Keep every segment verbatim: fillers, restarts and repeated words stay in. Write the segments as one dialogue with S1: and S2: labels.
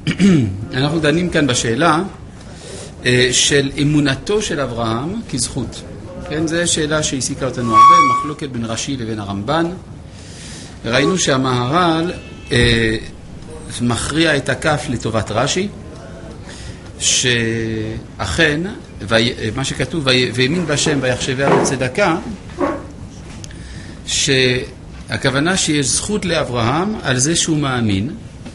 S1: אנחנו דנים כאן בשאלה של אמונתו של אברהם כזכות. כן, זו שאלה שהעסיקה אותנו הרבה, מחלוקת בין רש"י לבין הרמב"ן. ראינו שהמהר"ל אה, מכריע את הכף לטובת רש"י, שאכן, מה שכתוב, והאמין בשם ויחשביה בצדקה, שהכוונה שיש זכות לאברהם על זה שהוא מאמין,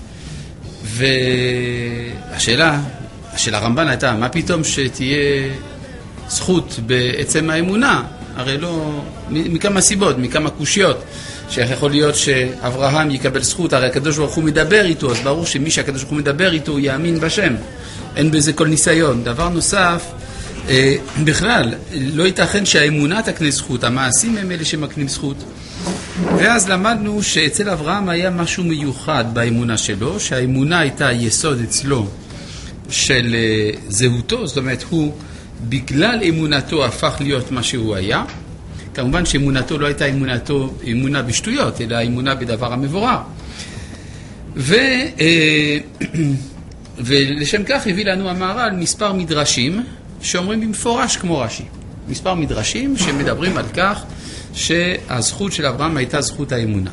S1: והשאלה של הרמב"ן הייתה, מה פתאום שתהיה זכות בעצם האמונה? הרי לא, מכמה סיבות, מכמה קושיות, שיכול להיות שאברהם יקבל זכות, הרי הקדוש ברוך הוא מדבר איתו, אז ברור שמי שהקדוש ברוך הוא מדבר איתו הוא יאמין בשם. אין בזה כל ניסיון. דבר נוסף, אה, בכלל, לא ייתכן שהאמונה תקנה זכות, המעשים הם אלה שמקנים זכות. ואז למדנו שאצל אברהם היה משהו מיוחד באמונה שלו, שהאמונה הייתה יסוד אצלו של אה, זהותו, זאת אומרת, הוא בגלל אמונתו הפך להיות מה שהוא היה. כמובן שאמונתו לא הייתה אמונתו, אמונה בשטויות, אלא אמונה בדבר המבורר. ו... אה, ולשם כך הביא לנו המהר"ל מספר מדרשים שאומרים במפורש כמו רש"י. מספר מדרשים שמדברים על כך שהזכות של אברהם הייתה זכות האמונה.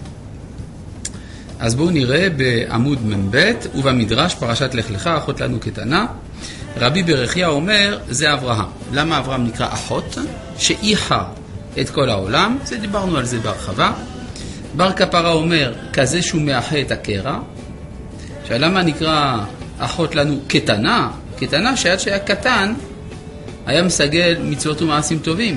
S1: אז בואו נראה בעמוד מ"ב ובמדרש פרשת לך לך אחות לנו קטנה. רבי ברכיה אומר זה אברהם. למה אברהם נקרא אחות? שאיחר את כל העולם, זה דיברנו על זה בהרחבה. בר כפרה אומר כזה שהוא מאחה את הקרע. שלמה נקרא אחות לנו קטנה? קטנה שעד שהיה קטן היה מסגל מצוות ומעשים טובים,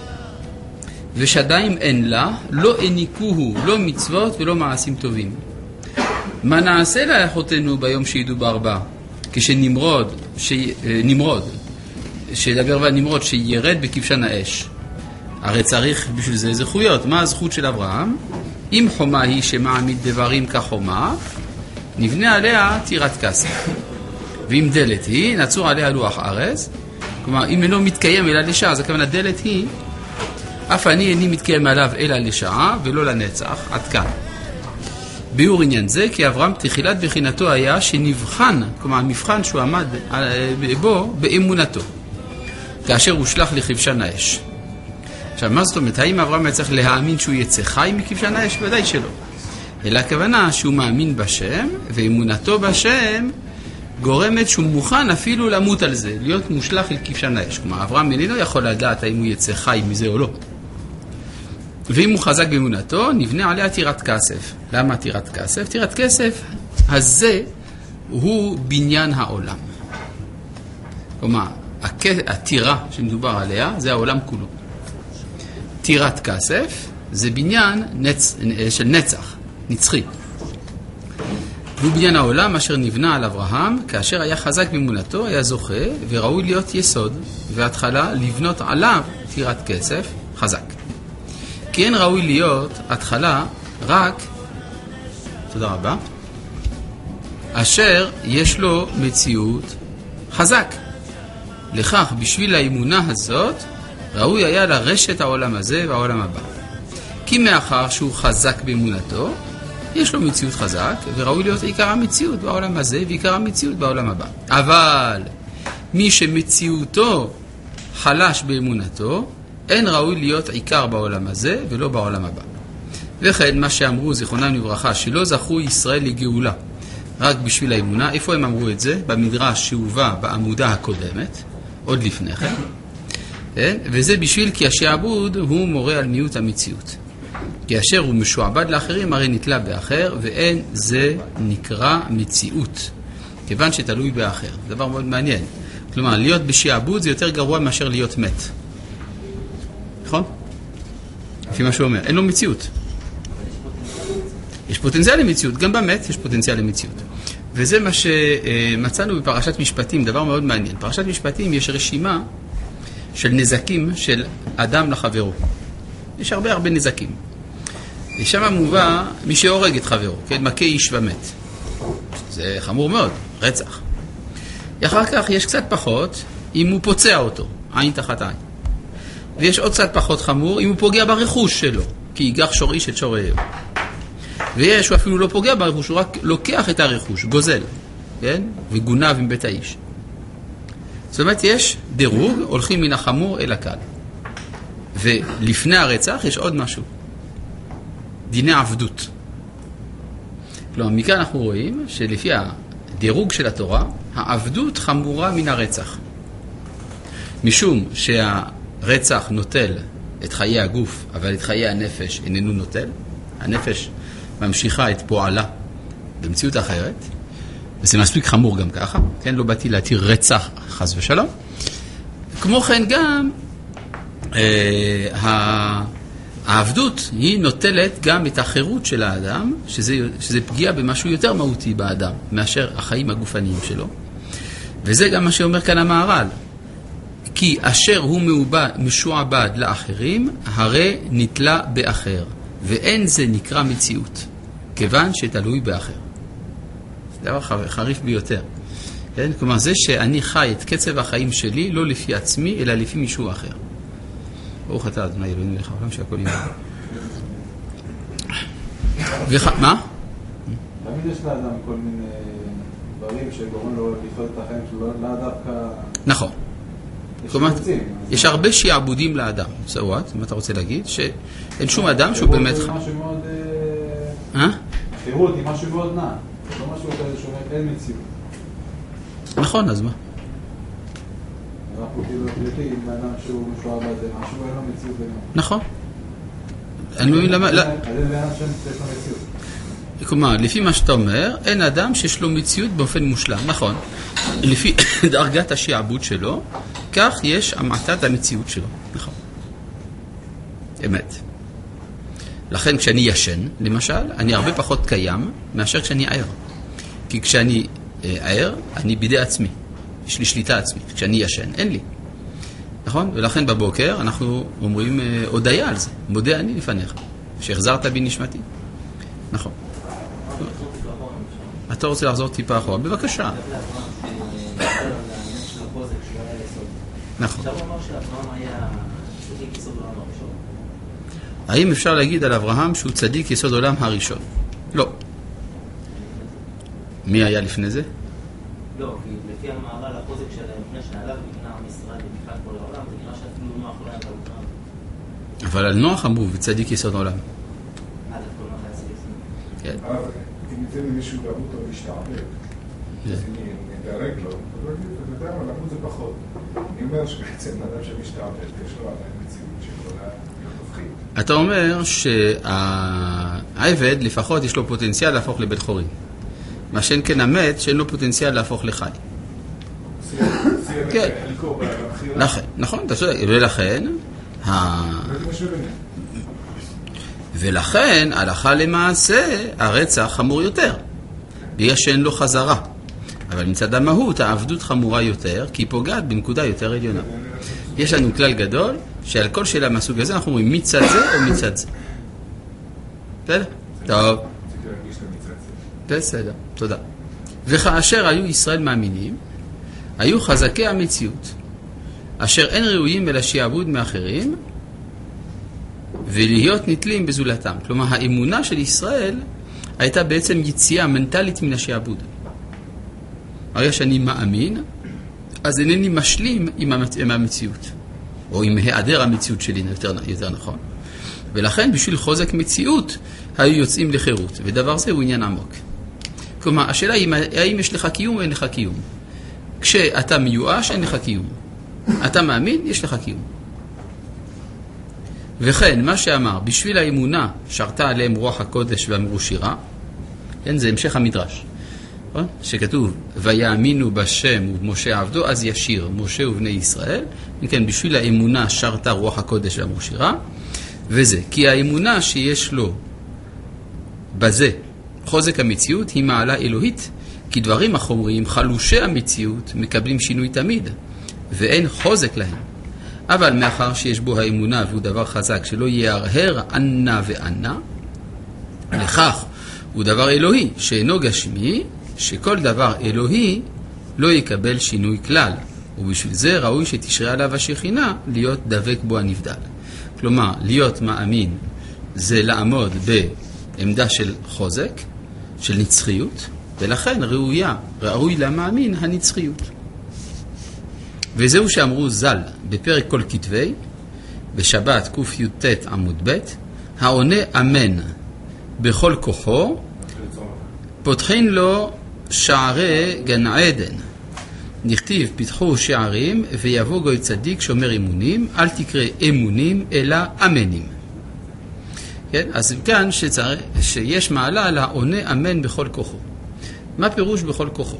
S1: ושדיים אין לה, לא העניקוהו לא מצוות ולא מעשים טובים. מה נעשה לה אחותנו ביום שידובר בה? כשנמרוד ש... נמרוד שידבר והנמרוד שירד בכבשן האש. הרי צריך בשביל זה זכויות. מה הזכות של אברהם? אם חומה היא שמעמיד דברים כחומה, נבנה עליה טירת כסף. ואם דלת היא, נצור עליה לוח ארז. כלומר, אם אינו מתקיים אלא לשעה, אז הכוונה דלת היא, אף אני איני מתקיים עליו אלא לשעה ולא לנצח, עד כאן. ביאור עניין זה, כי אברהם תחילת בחינתו היה שנבחן, כלומר המבחן שהוא עמד בו באמונתו, כאשר הוא שלח לכבשן האש. עכשיו, מה זאת אומרת? האם אברהם היה צריך להאמין שהוא יצא חי מכבשן האש? ודאי שלא. אלא הכוונה שהוא מאמין בשם, ואמונתו בשם גורמת שהוא מוכן אפילו למות על זה, להיות מושלח אל כבשן האש. כלומר, אברהם איננו יכול לדעת האם הוא יצא חי מזה או לא. ואם הוא חזק באמונתו, נבנה עליה טירת כסף. למה טירת כסף? טירת כסף הזה הוא בניין העולם. כלומר, הטירה שמדובר עליה זה העולם כולו. טירת כסף זה בניין נצ... של נצח, נצחי. והוא בניין העולם אשר נבנה על אברהם, כאשר היה חזק באמונתו, היה זוכה וראוי להיות יסוד, והתחלה לבנות עליו טירת כסף חזק. כי אין ראוי להיות התחלה רק, תודה רבה, אשר יש לו מציאות חזק. לכך, בשביל האמונה הזאת, ראוי היה לרשת העולם הזה והעולם הבא. כי מאחר שהוא חזק באמונתו, יש לו מציאות חזק, וראוי להיות עיקר המציאות בעולם הזה ועיקר המציאות בעולם הבא. אבל מי שמציאותו חלש באמונתו, אין ראוי להיות עיקר בעולם הזה ולא בעולם הבא. וכן מה שאמרו זיכרונם לברכה, שלא זכו ישראל לגאולה רק בשביל האמונה. איפה הם אמרו את זה? במדרש שהובא בעמודה הקודמת, עוד לפני כן. וזה בשביל כי השעבוד הוא מורה על מיעוט המציאות. כי אשר הוא משועבד לאחרים הרי נתלה באחר, ואין זה נקרא מציאות, כיוון שתלוי באחר. זה דבר מאוד מעניין. כלומר, להיות בשעבוד זה יותר גרוע מאשר להיות מת. נכון? לפי מה שהוא אומר, אין לו מציאות. יש פוטנציאל למציאות, גם במת יש פוטנציאל למציאות. וזה מה שמצאנו בפרשת משפטים, דבר מאוד מעניין. בפרשת משפטים יש רשימה של נזקים של אדם לחברו. יש הרבה הרבה נזקים. ושם מובא מי שהורג את חברו, כן? מכה איש ומת. זה חמור מאוד, רצח. אחר כך יש קצת פחות אם הוא פוצע אותו, עין תחת עין. ויש עוד קצת פחות חמור אם הוא פוגע ברכוש שלו, כי ייגח שור איש את שור רעהו. ויש, הוא אפילו לא פוגע ברכוש, הוא רק לוקח את הרכוש, גוזל. כן? וגונב עם בית האיש. זאת אומרת, יש דירוג, הולכים מן החמור אל הקל. ולפני הרצח יש עוד משהו. דיני עבדות. כלומר, מכאן אנחנו רואים שלפי הדירוג של התורה, העבדות חמורה מן הרצח. משום שהרצח נוטל את חיי הגוף, אבל את חיי הנפש איננו נוטל. הנפש ממשיכה את פועלה במציאות אחרת, וזה מספיק חמור גם ככה, כן? לא באתי להתיר רצח חס ושלום. כמו כן גם אה, העבדות היא נוטלת גם את החירות של האדם, שזה, שזה פגיעה במשהו יותר מהותי באדם, מאשר החיים הגופניים שלו. וזה גם מה שאומר כאן המהר"ל. כי אשר הוא מעובד, משועבד לאחרים, הרי נתלה באחר. ואין זה נקרא מציאות, כיוון שתלוי באחר. זה דבר חריף ביותר. כן? כלומר, זה שאני חי את קצב החיים שלי, לא לפי עצמי, אלא לפי מישהו אחר. ברוך אתה, אדוני אלוהינו לך העולם שהכל יהיה. וח... מה?
S2: תמיד יש לאדם כל מיני דברים שגורמים לו לחיות את החיים שלו, לא דווקא...
S1: נכון. כלומר, יש הרבה שיעבודים לאדם. סעוות, מה אתה רוצה להגיד? שאין שום אדם שהוא באמת...
S2: חירות היא משהו מאוד...
S1: אה?
S2: חירות היא משהו מאוד נע. לא משהו כזה שאומר, אין מציאות.
S1: נכון, אז מה?
S2: אנחנו כאילו החליטים עם האדם שהוא משועבד, זה משהו אין לו מציאות בינינו.
S1: נכון. אני מבין למה...
S2: אז אין לאדם שיש לו מציאות.
S1: כלומר, לפי מה שאתה אומר, אין אדם שיש לו מציאות באופן מושלם. נכון. לפי דרגת השיעבוד שלו, כך יש המעטת המציאות שלו. נכון. אמת. לכן כשאני ישן, למשל, אני הרבה פחות קיים מאשר כשאני ער. כי כשאני ער, אני בידי עצמי. יש לי שליטה עצמית. כשאני ישן, אין לי. נכון? ולכן בבוקר אנחנו אומרים הודיה על זה. מודה אני לפניך. שהחזרת בי נשמתי. נכון. אתה רוצה לחזור טיפה אחורה? בבקשה. נכון. האם אפשר להגיד על אברהם שהוא צדיק יסוד עולם הראשון? לא. מי היה לפני זה?
S3: לא, כי לפי המערל החוזק שלהם, לפני שעליו נבנה עם ישראל ובכלל כל העולם, זה נראה שאפילו נוח לא היה בעולם.
S1: אבל על נוח אמרו, וצדיק יסוד עולם.
S3: עד כל נוח היה צדיק יסוד.
S1: כן.
S4: אם ניתן למישהו למות או להשתעבד, אז אם נדרג לו, אז אתה יודע מה, למות זה פחות. אני אומר שבעצם אדם שמשתעבד, יש לו עדיין מציאות שיכולה להיות הופכית.
S1: אתה אומר שהעבד לפחות יש לו פוטנציאל להפוך לבית חורין. מה שאין כן המת שאין לו פוטנציאל להפוך לחי. כן. נכון, אתה צודק. ולכן, ולכן, הלכה למעשה, הרצח חמור יותר. בגלל שאין לו חזרה. אבל מצד המהות, העבדות חמורה יותר, כי היא פוגעת בנקודה יותר עליונה. יש לנו כלל גדול, שעל כל שאלה מהסוג הזה, אנחנו אומרים מצד זה או מצד זה. בסדר? טוב. בסדר, תודה. וכאשר היו ישראל מאמינים, היו חזקי המציאות, אשר אין ראויים אלא שיעבוד מאחרים, ולהיות נטלים בזולתם. כלומר, האמונה של ישראל הייתה בעצם יציאה מנטלית מן השיעבוד. הרי שאני מאמין, אז אינני משלים עם המציאות, או עם היעדר המציאות שלי, יותר, יותר נכון. ולכן, בשביל חוזק מציאות, היו יוצאים לחירות, ודבר זה הוא עניין עמוק. כלומר, השאלה היא, האם יש לך קיום או אין לך קיום? כשאתה מיואש, אין לך קיום. אתה מאמין, יש לך קיום. וכן, מה שאמר, בשביל האמונה שרתה עליהם רוח הקודש ואמרו שירה, כן, זה המשך המדרש, שכתוב, ויאמינו בשם ובמשה עבדו, אז ישיר משה ובני ישראל, כן, בשביל האמונה שרתה רוח הקודש ואמרו שירה, וזה, כי האמונה שיש לו בזה חוזק המציאות היא מעלה אלוהית, כי דברים החומריים חלושי המציאות מקבלים שינוי תמיד, ואין חוזק להם. אבל מאחר שיש בו האמונה והוא דבר חזק שלא יהרהר ענה וענה, לכך הוא דבר אלוהי שאינו גשמי, שכל דבר אלוהי לא יקבל שינוי כלל, ובשביל זה ראוי שתשרה עליו השכינה להיות דבק בו הנבדל. כלומר, להיות מאמין זה לעמוד בעמדה של חוזק, של נצחיות, ולכן ראויה, ראוי למאמין הנצחיות. וזהו שאמרו ז"ל בפרק כל כתבי, בשבת קי"ט עמוד ב', העונה אמן בכל כוחו, פותחין לו שערי גן עדן. נכתיב פתחו שערים ויבוא גוי צדיק שומר אמונים, אל תקרא אמונים אלא אמנים. כן? אז כאן שצר... שיש מעלה לעונה אמן בכל כוחו. מה פירוש בכל כוחו?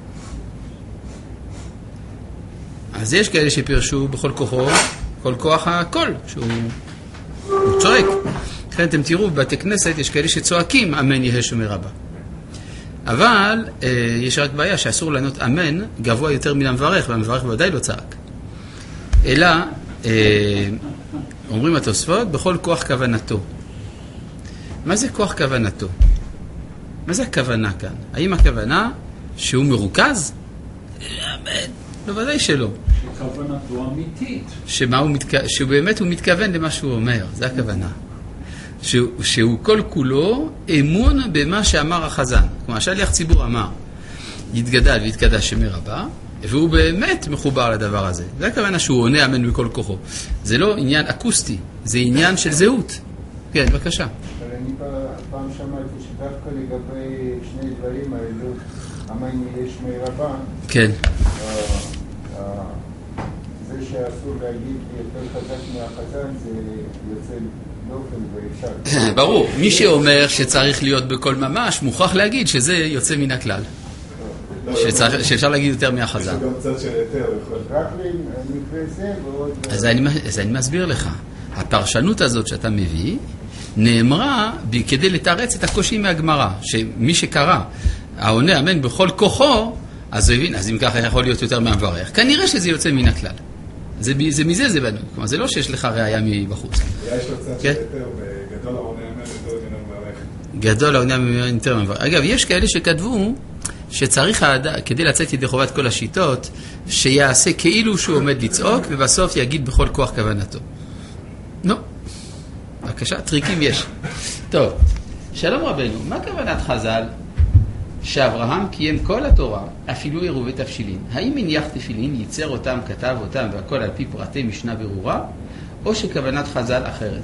S1: אז יש כאלה שפירשו בכל כוחו, כל כוח הכל, שהוא הוא צועק. לכן אתם תראו, בבתי כנסת יש כאלה שצועקים אמן יהא שומר רבה. אבל אה, יש רק בעיה שאסור לענות אמן גבוה יותר מן המברך, והמברך ודאי לא צעק. אלא, אה, אומרים התוספות, בכל כוח כוונתו. מה זה כוח כוונתו? מה זה הכוונה כאן? האם הכוונה שהוא מרוכז? אמן. לא, ודאי שלא.
S5: שכוונתו אמיתית.
S1: שמה הוא מתכ... שהוא באמת הוא מתכוון למה שהוא אומר, זה הכוונה. שהוא, שהוא כל כולו אמון במה שאמר החזן. כמו השליח ציבור אמר, יתגדל ויתקדש שמי רבה, והוא באמת מחובר לדבר הזה. זה הכוונה שהוא עונה אמן בכל כוחו. זה לא עניין אקוסטי, זה עניין של זהות. כן, בבקשה.
S6: אבל אני פעם שמעתי שדווקא לגבי שני דברים האלו, אמן יהא שמי רבה,
S1: כן.
S6: זה שאסור להגיד יותר חזק מהחזן, זה יוצא דופן ואפשר.
S1: ברור, מי שאומר שצריך להיות בכל ממש, מוכרח להגיד שזה יוצא מן הכלל. שאפשר להגיד יותר מהחזן.
S4: יש גם צד של יותר,
S6: רק למקרה זה ועוד...
S1: אז אני מסביר לך. הפרשנות הזאת שאתה מביא, נאמרה כדי לתרץ את הקושי מהגמרא, שמי שקרא, העונה אמן בכל כוחו, אז הוא הבין, אז אם ככה יכול להיות יותר מהמברך. כנראה שזה יוצא מן הכלל. זה, זה מזה זה בנו. כלומר, זה לא שיש לך ראייה מבחוץ.
S4: יש לו צד של יותר, וגדול העונה אמן יותר מן המברך.
S1: גדול העונה אמן יותר מהמברך. אגב, יש כאלה שכתבו שצריך האדם, כדי לצאת ידי חובת כל השיטות, שיעשה כאילו שהוא עומד לצעוק, ובסוף יגיד בכל כוח כוונתו. נו, בבקשה, טריקים יש. טוב, שלום רבנו, מה כוונת חז"ל? שאברהם קיים כל התורה, אפילו עירובי תבשילין. האם מניח תפילין, ייצר אותם, כתב אותם, והכל על פי פרטי משנה ברורה, או שכוונת חז"ל אחרת?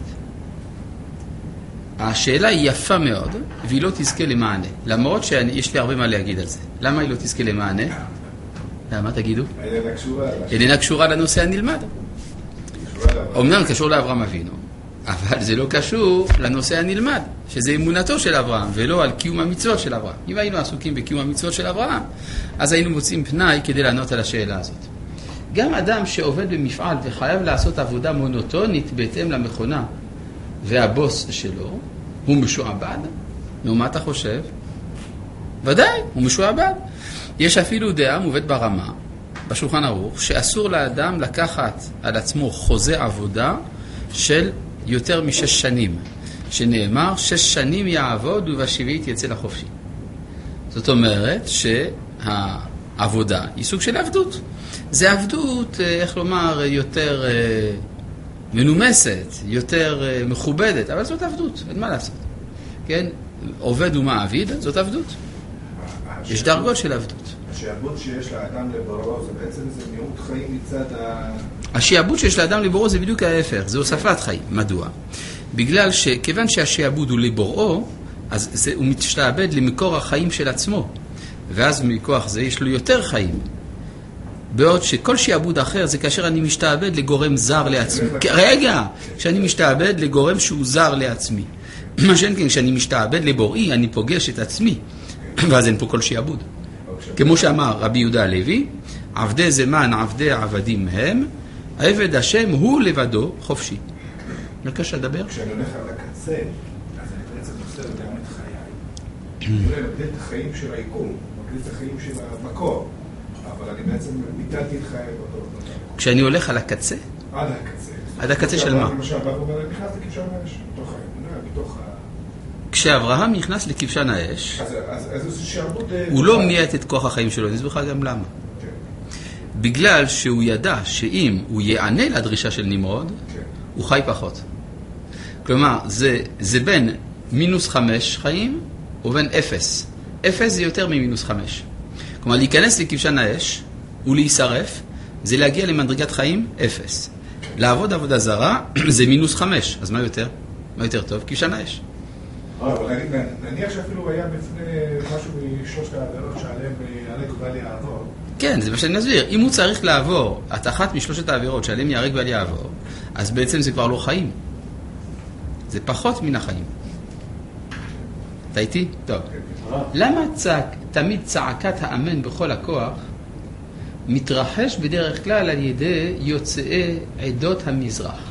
S1: השאלה היא יפה מאוד, והיא לא תזכה למענה. למרות שיש לי הרבה מה להגיד על זה. למה היא לא תזכה למענה? למה תגידו?
S4: איננה קשורה.
S1: איננה קשורה לנושא הנלמד. אומנם קשור לאברהם אבינו, אבל זה לא קשור לנושא הנלמד, שזה אמונתו של אברהם, ולא על קיום המצוות של אברהם. אם היינו עסוקים בקיום המצוות של אברהם, אז היינו מוצאים פנאי כדי לענות על השאלה הזאת. גם אדם שעובד במפעל וחייב לעשות עבודה מונוטונית בהתאם למכונה, והבוס שלו, הוא משועבד. נו, מה אתה חושב? ודאי, הוא משועבד. יש אפילו דעה מובאת ברמה, בשולחן ערוך, שאסור לאדם לקחת על עצמו חוזה עבודה של יותר משש שנים, שנאמר שש שנים יעבוד ובשביעית יצא לחופשי. זאת אומרת שהעבודה היא סוג של עבדות. זה עבדות, איך לומר, יותר מנומסת, יותר מכובדת, אבל זאת עבדות, אין מה לעשות. כן? עובד ומעביד, זאת עבדות. יש דרגות של עבדות.
S4: השעבוד שיש לאדם לבוראו זה בעצם זה מיעוט חיים מצד ה...
S1: השעבוד שיש לאדם לבוראו זה בדיוק ההפך, זה הוספת חיים. מדוע? בגלל שכיוון שהשעבוד הוא לבוראו, אז זה, הוא משתעבד למקור החיים של עצמו, ואז מכוח זה יש לו יותר חיים. בעוד שכל שעבוד אחר זה כאשר אני משתעבד לגורם זר לעצמי. רגע, כשאני משתעבד לגורם שהוא זר לעצמי. מה שאין כן, כשאני משתעבד לבוראי, אני פוגש את עצמי, ואז אין פה כל שעבוד. כמו שאמר רבי יהודה הלוי, עבדי זמן עבדי עבדים הם, עבד השם הוא לבדו חופשי. בבקשה, דבר.
S4: כשאני הולך על הקצה, אז אני בעצם עושה גם את חיי. אני הולך לבדל את החיים של היקום, מבדל את החיים של המקור, אבל אני בעצם ביטלתי את חיי באותו.
S1: כשאני הולך על הקצה?
S4: עד הקצה.
S1: עד הקצה של מה?
S4: למשל, אברהם אומר, נכנס לכבשן האש, בתוך האמונה, בתוך ה...
S1: כשאברהם נכנס לכבשן האש, הוא לא מייעט את כוח החיים שלו, אני אסביר לך גם למה. בגלל שהוא ידע שאם הוא יענה לדרישה של נמרוד, הוא חי פחות. כלומר, זה, זה בין מינוס חמש חיים ובין אפס. אפס זה יותר ממינוס חמש. כלומר, להיכנס לכבשן האש ולהישרף, זה להגיע למדרגת חיים אפס. לעבוד עבודה זרה זה מינוס חמש. אז מה יותר? מה יותר טוב? כבשן האש.
S4: אבל נניח שאפילו היה בפני משהו משלושת העבירות שעליהם יערק ואל יעבור.
S1: כן, זה מה שאני מסביר. אם הוא צריך לעבור את אחת משלושת העבירות שעליהם יערק ואל יעבור, אז בעצם זה כבר לא חיים. זה פחות מן החיים. אתה איתי? טוב. למה צעק, תמיד צעקת האמן בכל הכוח מתרחש בדרך כלל על ידי יוצאי עדות המזרח?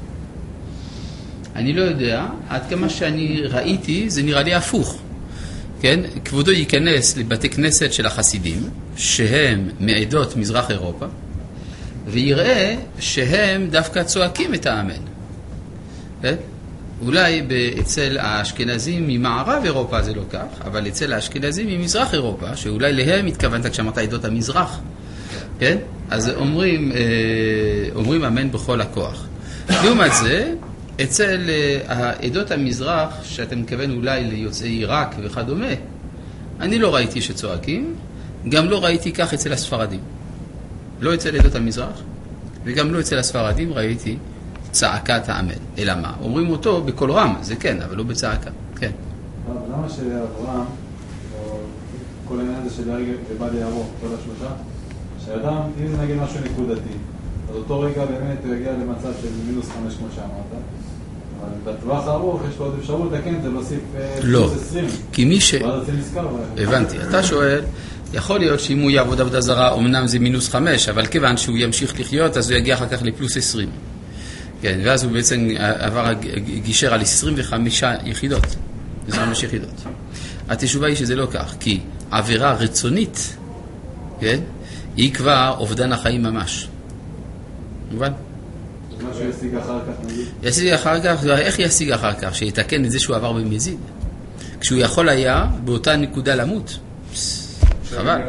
S1: אני לא יודע, עד כמה שאני ראיתי, זה נראה לי הפוך. כן? כבודו ייכנס לבתי כנסת של החסידים, שהם מעדות מזרח אירופה, ויראה שהם דווקא צועקים את האמן. כן? אולי אצל האשכנזים ממערב אירופה זה לא כך, אבל אצל האשכנזים ממזרח אירופה, שאולי להם התכוונת כשאמרת עדות המזרח, כן? אז אומרים, אומרים אמן בכל הכוח. לעומת זה, אצל העדות המזרח, שאתם מכוון אולי ליוצאי עיראק וכדומה, אני לא ראיתי שצועקים, גם לא ראיתי כך אצל הספרדים. לא אצל עדות המזרח, וגם לא אצל הספרדים ראיתי צעקת האמן. אלא מה? אומרים אותו בקול רם, זה כן, אבל לא בצעקה. כן.
S2: למה שאברהם, או כל העניין הזה של הרגע ובא ליעבור, כל השלושה, שאדם, אם זה נגיד משהו נקודתי, אז אותו רגע באמת הוא יגיע למצב של מינוס חמש כמו שאמרת, אבל בטווח הארוך יש לו עוד אפשרות לתקן, זה להוסיף
S1: לא,
S2: עשרים.
S1: כי מי ש...
S2: ואז זה נזכר.
S1: הבנתי, אתה שואל, יכול להיות שאם הוא יעבוד עבודה זרה, אמנם זה מינוס חמש, אבל כיוון שהוא ימשיך לחיות, אז הוא יגיע אחר כך לפלוס עשרים. כן, ואז הוא בעצם עבר גישר על עשרים וחמש יחידות, עשרים וחמש יחידות. התשובה היא שזה לא כך, כי עבירה רצונית, כן, היא כבר אובדן החיים ממש. מובן?
S2: מה שהוא ישיג אחר כך נגיד?
S1: ישיג אחר כך, איך ישיג אחר כך? שיתקן את זה שהוא עבר במזיד. כשהוא יכול היה באותה נקודה למות. חבל.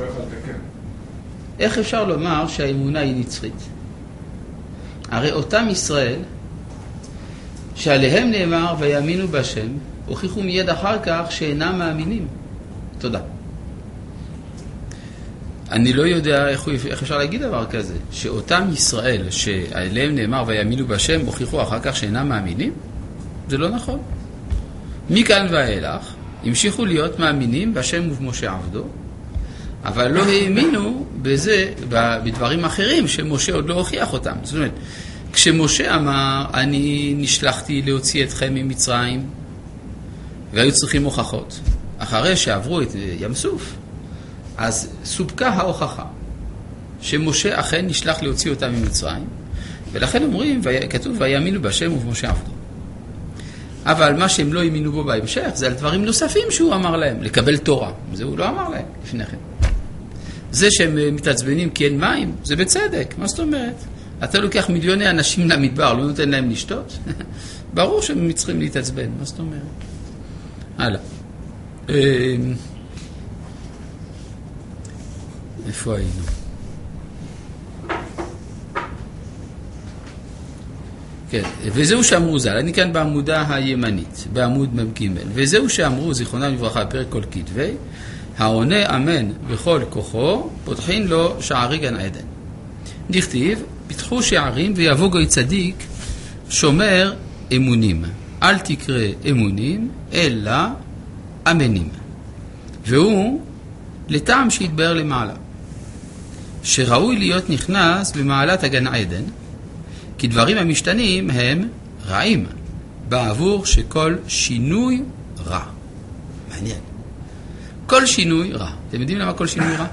S1: איך אפשר לומר שהאמונה היא נצחית? הרי אותם ישראל, שעליהם נאמר ויאמינו בשם, הוכיחו מיד אחר כך שאינם מאמינים. תודה. אני לא יודע איך, איך אפשר להגיד דבר כזה, שאותם ישראל שעליהם נאמר ויאמינו בשם, הוכיחו אחר כך שאינם מאמינים? זה לא נכון. מכאן ואילך, המשיכו להיות מאמינים בשם ובמשה עבדו, אבל לא האמינו בזה, בדברים אחרים שמשה עוד לא הוכיח אותם. זאת אומרת, כשמשה אמר, אני נשלחתי להוציא אתכם ממצרים, והיו צריכים הוכחות, אחרי שעברו את ים סוף, אז סופקה ההוכחה, שמשה אכן נשלח להוציא אותם ממצרים, ולכן אומרים, כתוב, ויאמינו בשם ובמשה עבדו. אבל מה שהם לא האמינו בו בהמשך, זה על דברים נוספים שהוא אמר להם, לקבל תורה. זה הוא לא אמר להם לפני כן. זה שהם מתעצבנים כי אין מים, זה בצדק. מה זאת אומרת? אתה לוקח מיליוני אנשים למדבר, לא נותן להם לשתות? ברור שהם צריכים להתעצבן. מה זאת אומרת? הלאה. איפה היינו? כן, וזהו שאמרו ז"ל, אני כאן בעמודה הימנית, בעמוד מ"ג, וזהו שאמרו, זיכרונם לברכה, פרק כל כתבי, העונה אמן בכל כוחו, פותחין לו שערי גן עדן. דכתיב, פתחו שערים ויבוא גוי צדיק, שומר אמונים. אל תקרא אמונים, אלא אמנים. והוא לטעם שהתבאר למעלה, שראוי להיות נכנס במעלת הגן עדן, כי דברים המשתנים הם רעים, בעבור שכל שינוי רע. מעניין. כל שינוי רע. אתם יודעים למה כל שינוי רע?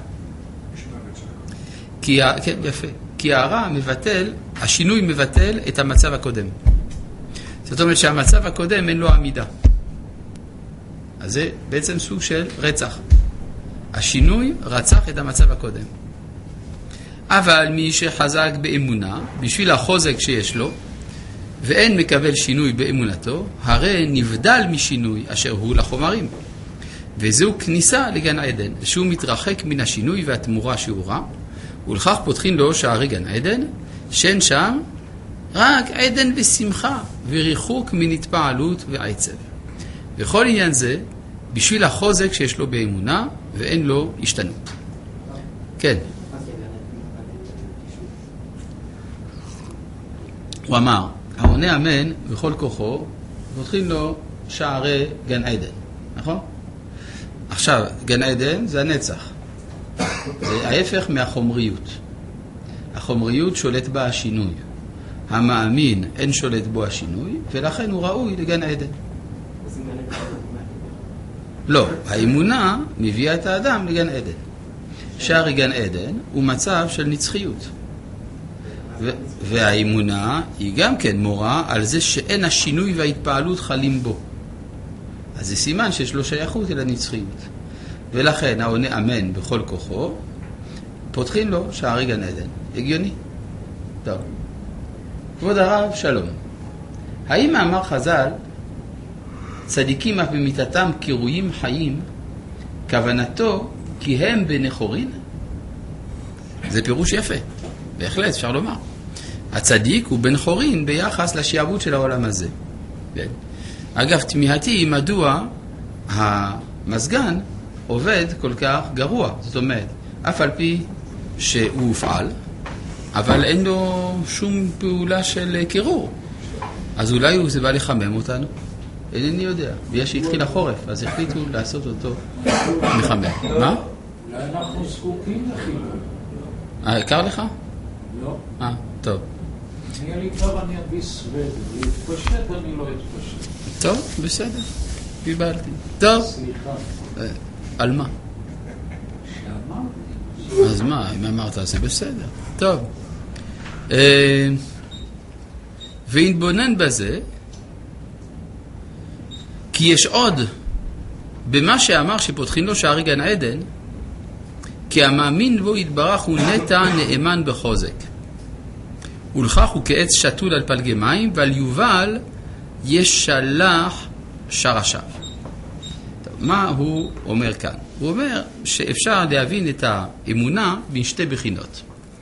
S1: כי, כן, יפה. כי הרע מבטל, השינוי מבטל את המצב הקודם. זאת אומרת שהמצב הקודם אין לו עמידה. אז זה בעצם סוג של רצח. השינוי רצח את המצב הקודם. אבל מי שחזק באמונה, בשביל החוזק שיש לו, ואין מקבל שינוי באמונתו, הרי נבדל משינוי אשר הוא לחומרים. וזהו כניסה לגן עדן, שהוא מתרחק מן השינוי והתמורה שהוא רע, ולכך פותחים לו שערי גן עדן, שאין שם רק עדן ושמחה, וריחוק מנתפעלות ועצב. וכל עניין זה, בשביל החוזק שיש לו באמונה ואין לו השתנות. כן. הוא אמר, העונה אמן בכל כוחו, פותחים לו שערי גן עדן, נכון? עכשיו, גן עדן זה הנצח. זה ההפך מהחומריות. החומריות שולט בה השינוי. המאמין אין שולט בו השינוי, ולכן הוא ראוי לגן עדן. לא, האמונה מביאה את האדם לגן עדן. שער גן עדן הוא מצב של נצחיות. ו- והאמונה היא גם כן מורה על זה שאין השינוי וההתפעלות חלים בו. אז זה סימן שיש לו שייכות אל הנצחיות. ולכן העונה אמן בכל כוחו, פותחים לו שערי גן עדן. הגיוני? טוב. כבוד הרב, שלום. האם מאמר חז"ל, צדיקים אף במיתתם קירויים חיים, כוונתו כי הם בנחורין? זה פירוש יפה. בהחלט, אפשר לומר. הצדיק הוא בן חורין ביחס לשעבוד של העולם הזה. כן. אגב, תמיהתי, מדוע המסגן עובד כל כך גרוע. זאת אומרת, אף על פי שהוא הופעל, אבל אין לו שום פעולה של קירור. אז אולי הוא זה בא לחמם אותנו? אינני יודע. ויש שהתחיל החורף, אז החליטו לעשות אותו מחמם. מה?
S5: אולי אנחנו זקוקים לחילול.
S1: אה, קר לך?
S5: לא.
S1: אה, טוב.
S5: אני לי כבר אני אביא סוודר, להתפשט אני לא אתפשט.
S1: טוב, בסדר. קיבלתי. טוב.
S5: סליחה.
S1: על מה?
S5: שאמרתי.
S1: אז מה, אם אמרת, זה בסדר. טוב. והתבונן בזה, כי יש עוד במה שאמר שפותחים לו שערי גן עדן, כי המאמין בו יתברך הוא נטע נאמן בחוזק. ולכך הוא כעץ שתול על פלגי מים, ועל יובל ישלח שרשיו. מה הוא אומר כאן? הוא אומר שאפשר להבין את האמונה בשתי בחינות.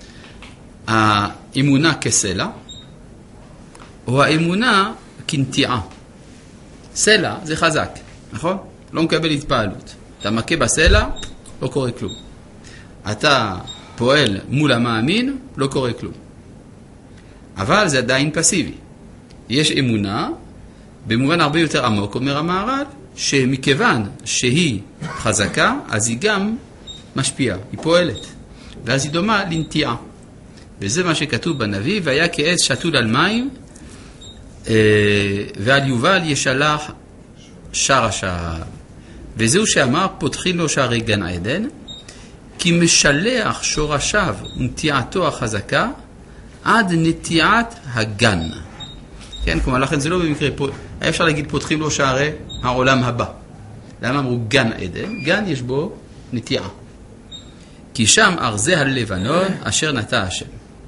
S1: האמונה כסלע, או האמונה כנטיעה. סלע זה חזק, נכון? לא מקבל התפעלות. אתה מכה בסלע, לא קורה כלום. אתה פועל מול המאמין, לא קורה כלום. אבל זה עדיין פסיבי. יש אמונה, במובן הרבה יותר עמוק, אומר המהר"ל, שמכיוון שהיא חזקה, אז היא גם משפיעה, היא פועלת. ואז היא דומה לנטיעה. וזה מה שכתוב בנביא, והיה כעץ שתול על מים, ועל יובל ישלח שרשיו. וזהו שאמר, פותחים לו שערי גן עדן, כי משלח שורשיו ונטיעתו החזקה, עד נטיעת הגן. כן, כלומר, לכן זה לא במקרה, היה אפשר להגיד פותחים לו שערי העולם הבא. למה אמרו גן עדן? גן יש בו נטיעה. כי שם ארזי הלבנון אשר נטע השם.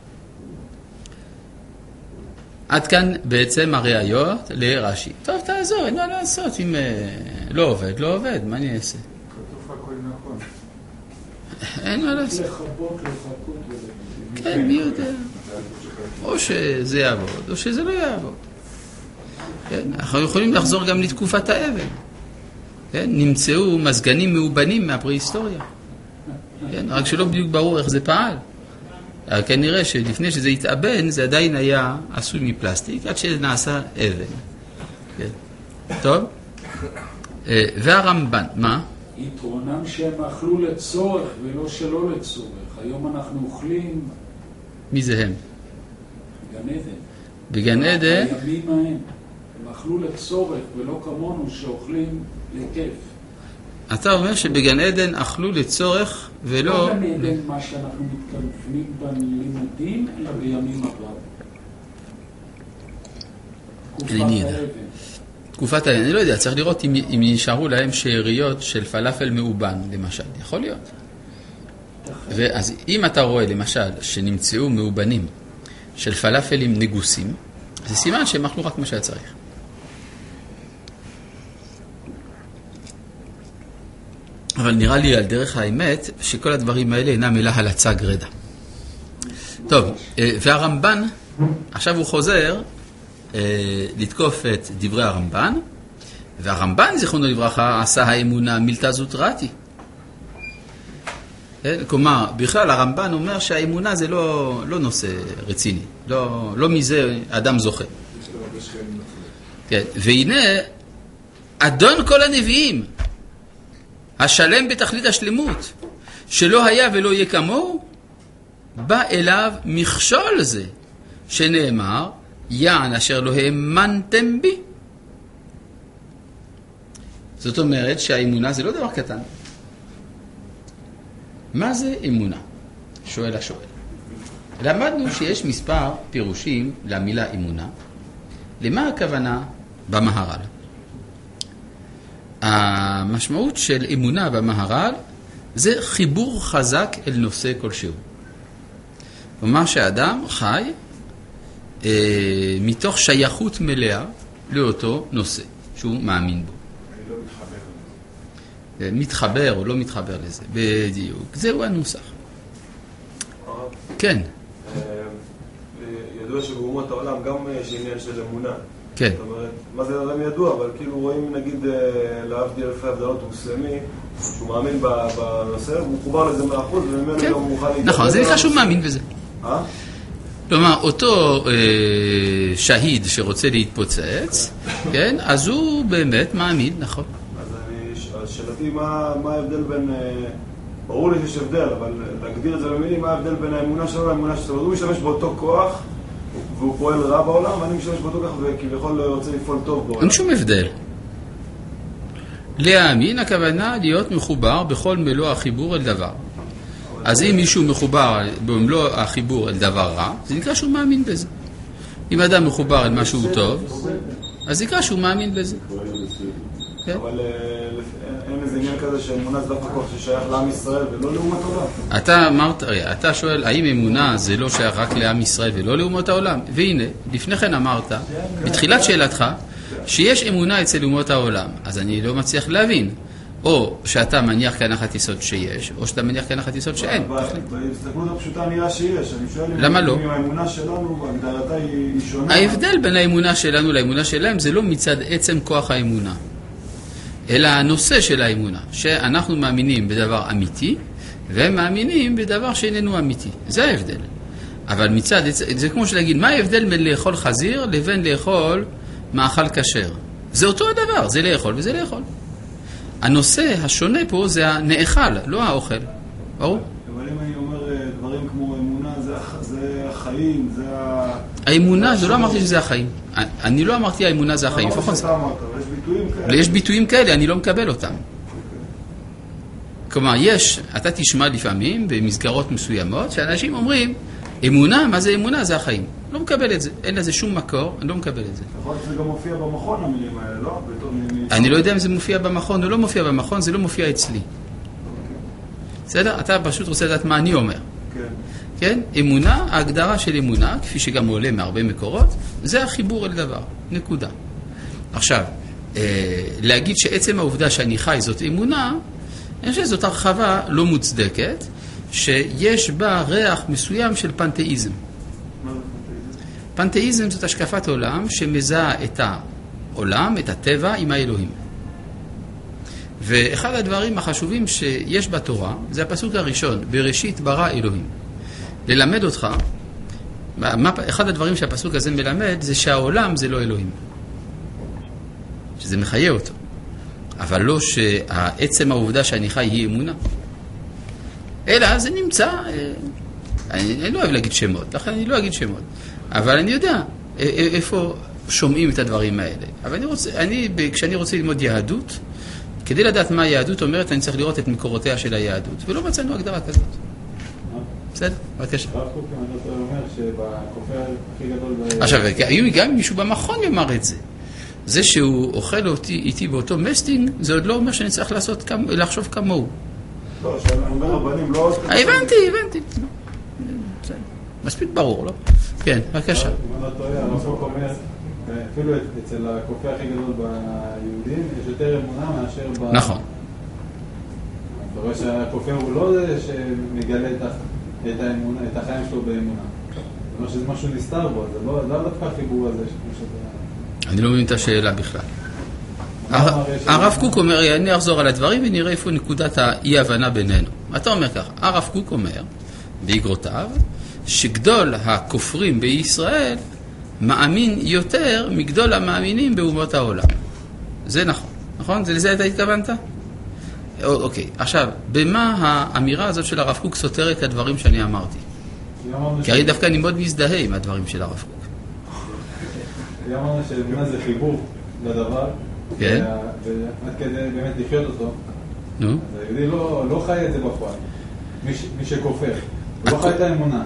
S1: עד כאן בעצם הראיות לרש"י. טוב, תעזור, אין מה לעשות. אם לא עובד, לא עובד, מה אני אעשה?
S6: כתוב הכל נכון.
S1: אין מה לעשות.
S5: לחכות, לחכות.
S1: כן, מי יודע? או שזה יעבוד, או שזה לא יעבוד. כן, אנחנו יכולים לחזור גם לתקופת האבן. כן, נמצאו מזגנים מאובנים מהפרה-היסטוריה. כן, רק שלא בדיוק ברור איך זה פעל. כנראה שלפני שזה התאבן, זה עדיין היה עשוי מפלסטיק, עד שזה נעשה אבן. כן. טוב? והרמב"ן, מה?
S5: יתרונם שהם אכלו לצורך ולא שלא לצורך. היום אנחנו אוכלים...
S1: מי זה הם?
S5: גן עדן.
S1: בגן עדן?
S5: הימים ההם. הם אכלו לצורך ולא כמונו שאוכלים לכיף.
S1: אתה אומר שבגן עדן אכלו לצורך ולא...
S5: לא גן עדן מה שאנחנו מתכוונים בלימודים, אלא בימים עברו.
S1: אני יודע. תקופת האבן, אני לא יודע, צריך לראות אם, אם נשארו להם שאריות של פלאפל מאובן, למשל. יכול להיות. ואז אם אתה רואה, למשל, שנמצאו מאובנים של פלאפלים נגוסים, זה סימן שהם אכלו רק מה שהיה צריך. אבל נראה לי על דרך האמת שכל הדברים האלה אינם אלא הלצה גרדה. טוב, והרמב"ן, עכשיו הוא חוזר לתקוף את דברי הרמב"ן, והרמב"ן, זיכרונו לברכה, עשה האמונה מילתא זוטרתי. כלומר, בכלל הרמב"ן אומר שהאמונה זה לא, לא נושא רציני. לא, לא מזה אדם זוכה. כן, והנה, אדון כל הנביאים, השלם בתכלית השלמות, שלא היה ולא יהיה כמוהו, בא אליו מכשול זה, שנאמר, יען אשר לא האמנתם בי. זאת אומרת שהאמונה זה לא דבר קטן. מה זה אמונה? שואל השואל. למדנו שיש מספר פירושים למילה אמונה. למה הכוונה במהר"ל? המשמעות של אמונה במהר"ל זה חיבור חזק אל נושא כלשהו. כלומר שהאדם חי אה, מתוך שייכות מלאה לאותו נושא שהוא מאמין בו.
S4: אני לא מתחבר לזה.
S1: מתחבר או לא מתחבר לזה, בדיוק. זהו הנוסח. כן.
S7: ידוע שבאומות העולם גם יש עניין של אמונה.
S1: כן.
S7: זאת אומרת, מה זה עולם ידוע, אבל כאילו רואים נגיד להבדיל אלפי הבדלות מוסלמי, שהוא מאמין בנושא, הוא מחובר לזה מאה אחוז, וממנו
S1: כן.
S7: גם מוכן להתקבל.
S1: נכון, זה נקרא שהוא מאמין בזה.
S7: אה?
S1: כלומר, אותו אה, שהיד שרוצה להתפוצץ, כן, אז הוא באמת מאמין, נכון.
S7: אז אני, שאלתי מה, מה ההבדל בין, אה, ברור לי שיש הבדל, אבל להגדיר את זה במילים, מה ההבדל בין האמונה שלו לאמונה שלו. הוא משתמש באותו כוח, והוא פועל רע בעולם, ואני משתמש באותו כוח, וכביכול רוצה לפעול טוב בעולם.
S1: אין שום הבדל. להאמין, הכוונה להיות מחובר בכל מלוא החיבור אל דבר. אז אם מישהו מחובר במלוא החיבור אל דבר רע, זה נקרא שהוא מאמין בזה. אם אדם מחובר אל משהו טוב, אז זה נקרא שהוא מאמין בזה.
S7: אבל אין איזה עניין כזה שאמונה זה דווקא כוח ששייך לעם ישראל ולא לאומת העולם.
S1: אתה אמרת, אתה שואל, האם אמונה זה לא שייך רק לעם ישראל ולא לאומות העולם? והנה, לפני כן אמרת, בתחילת שאלתך, שיש אמונה אצל אומות העולם. אז אני לא מצליח להבין. או שאתה מניח כהנחת יסוד שיש, או שאתה מניח כהנחת יסוד שאין.
S7: בהסתכלות הפשוטה נראה שיש. אני שואל
S1: למה לא?
S7: אם האמונה שלנו, הגדרתה היא שונה.
S1: ההבדל בין האמונה שלנו לאמונה שלהם זה לא מצד עצם כוח האמונה, אלא הנושא של האמונה, שאנחנו מאמינים בדבר אמיתי, והם מאמינים בדבר שאיננו אמיתי. זה ההבדל. אבל מצד, זה כמו שלהגיד, מה ההבדל בין לאכול חזיר לבין לאכול מאכל כשר? זה אותו הדבר, זה לאכול וזה לאכול. הנושא השונה פה זה הנאכל, לא האוכל. ברור?
S7: אבל אם אני אומר דברים כמו אמונה, זה החיים, זה ה...
S1: האמונה, זה לא אמרתי שזה החיים. אני לא אמרתי האמונה זה החיים.
S7: לא אמרתי שאתה אמרת, אבל יש ביטויים כאלה.
S1: יש ביטויים כאלה, אני לא מקבל אותם. כלומר, יש, אתה תשמע לפעמים במסגרות מסוימות, שאנשים אומרים, אמונה, מה זה אמונה? זה החיים. לא מקבל את זה. אין לזה שום מקור, אני לא מקבל את זה.
S7: נכון, זה גם מופיע במכון המילים האלה, לא?
S1: אני לא יודע אם זה מופיע במכון או לא מופיע במכון, זה לא מופיע אצלי. בסדר? אתה פשוט רוצה לדעת מה אני אומר.
S7: כן.
S1: כן? אמונה, ההגדרה של אמונה, כפי שגם עולה מהרבה מקורות, זה החיבור אל דבר. נקודה. עכשיו, להגיד שעצם העובדה שאני חי זאת אמונה, אני חושב שזאת הרחבה לא מוצדקת, שיש בה ריח מסוים של פנתאיזם. פנתאיזם זאת השקפת עולם שמזהה את העולם, את הטבע, עם האלוהים. ואחד הדברים החשובים שיש בתורה, זה הפסוק הראשון, בראשית ברא אלוהים. ללמד אותך, אחד הדברים שהפסוק הזה מלמד, זה שהעולם זה לא אלוהים. שזה מחיה אותו. אבל לא שהעצם העובדה שאני חי היא אמונה. אלא זה נמצא, אני, אני לא אוהב להגיד שמות, לכן אני לא אגיד שמות. אבל אני יודע איפה שומעים את הדברים האלה. אבל אני רוצה, אני, כשאני רוצה ללמוד יהדות, כדי לדעת מה היהדות אומרת, אני צריך לראות את מקורותיה של היהדות. ולא מצאנו הגדרה כזאת. בסדר? בבקשה.
S2: הרב קוק אומר שבכופר הכי גדול...
S1: עכשיו, גם אם מישהו במכון יאמר את זה. זה שהוא אוכל אותי, איתי באותו מסטינג, זה עוד לא אומר שאני צריך לעשות, לחשוב כמוהו.
S7: לא, שאני אומר רבנים, לא...
S1: הבנתי, הבנתי. מספיק ברור, לא? כן, בבקשה.
S2: אם אני לא טועה, הרב קוק אומר, אפילו אצל הכופר הכי גדול ביהודים, יש יותר אמונה מאשר ב...
S1: נכון.
S2: אתה רואה שהכופר הוא לא זה שמגלה את האמונה, את החיים שלו באמונה. זאת אומרת שזה משהו נסתר בו, זה לא דווקא החיבור הזה כמו שאתה...
S1: אני לא מבין את השאלה בכלל. הרב קוק אומר, אני אחזור על הדברים ונראה איפה נקודת האי-הבנה בינינו. אתה אומר ככה, הרב קוק אומר, באגרותיו, שגדול הכופרים בישראל מאמין יותר מגדול המאמינים באומות העולם. זה נכון, נכון? זה לזה אתה התכוונת? אוקיי, עכשיו, במה האמירה הזאת של הרב קוק סותרת את הדברים שאני אמרתי? כי הרי דווקא אני מאוד מזדהה עם הדברים של הרב קוק.
S2: היא אמרנו שאמונה זה חיבור לדבר,
S1: כן.
S2: ועד כדי באמת לחיות אותו.
S1: נו?
S2: אז היהודי לא חי את זה בפועל, מי שכופר. הוא לא חי את האמונה.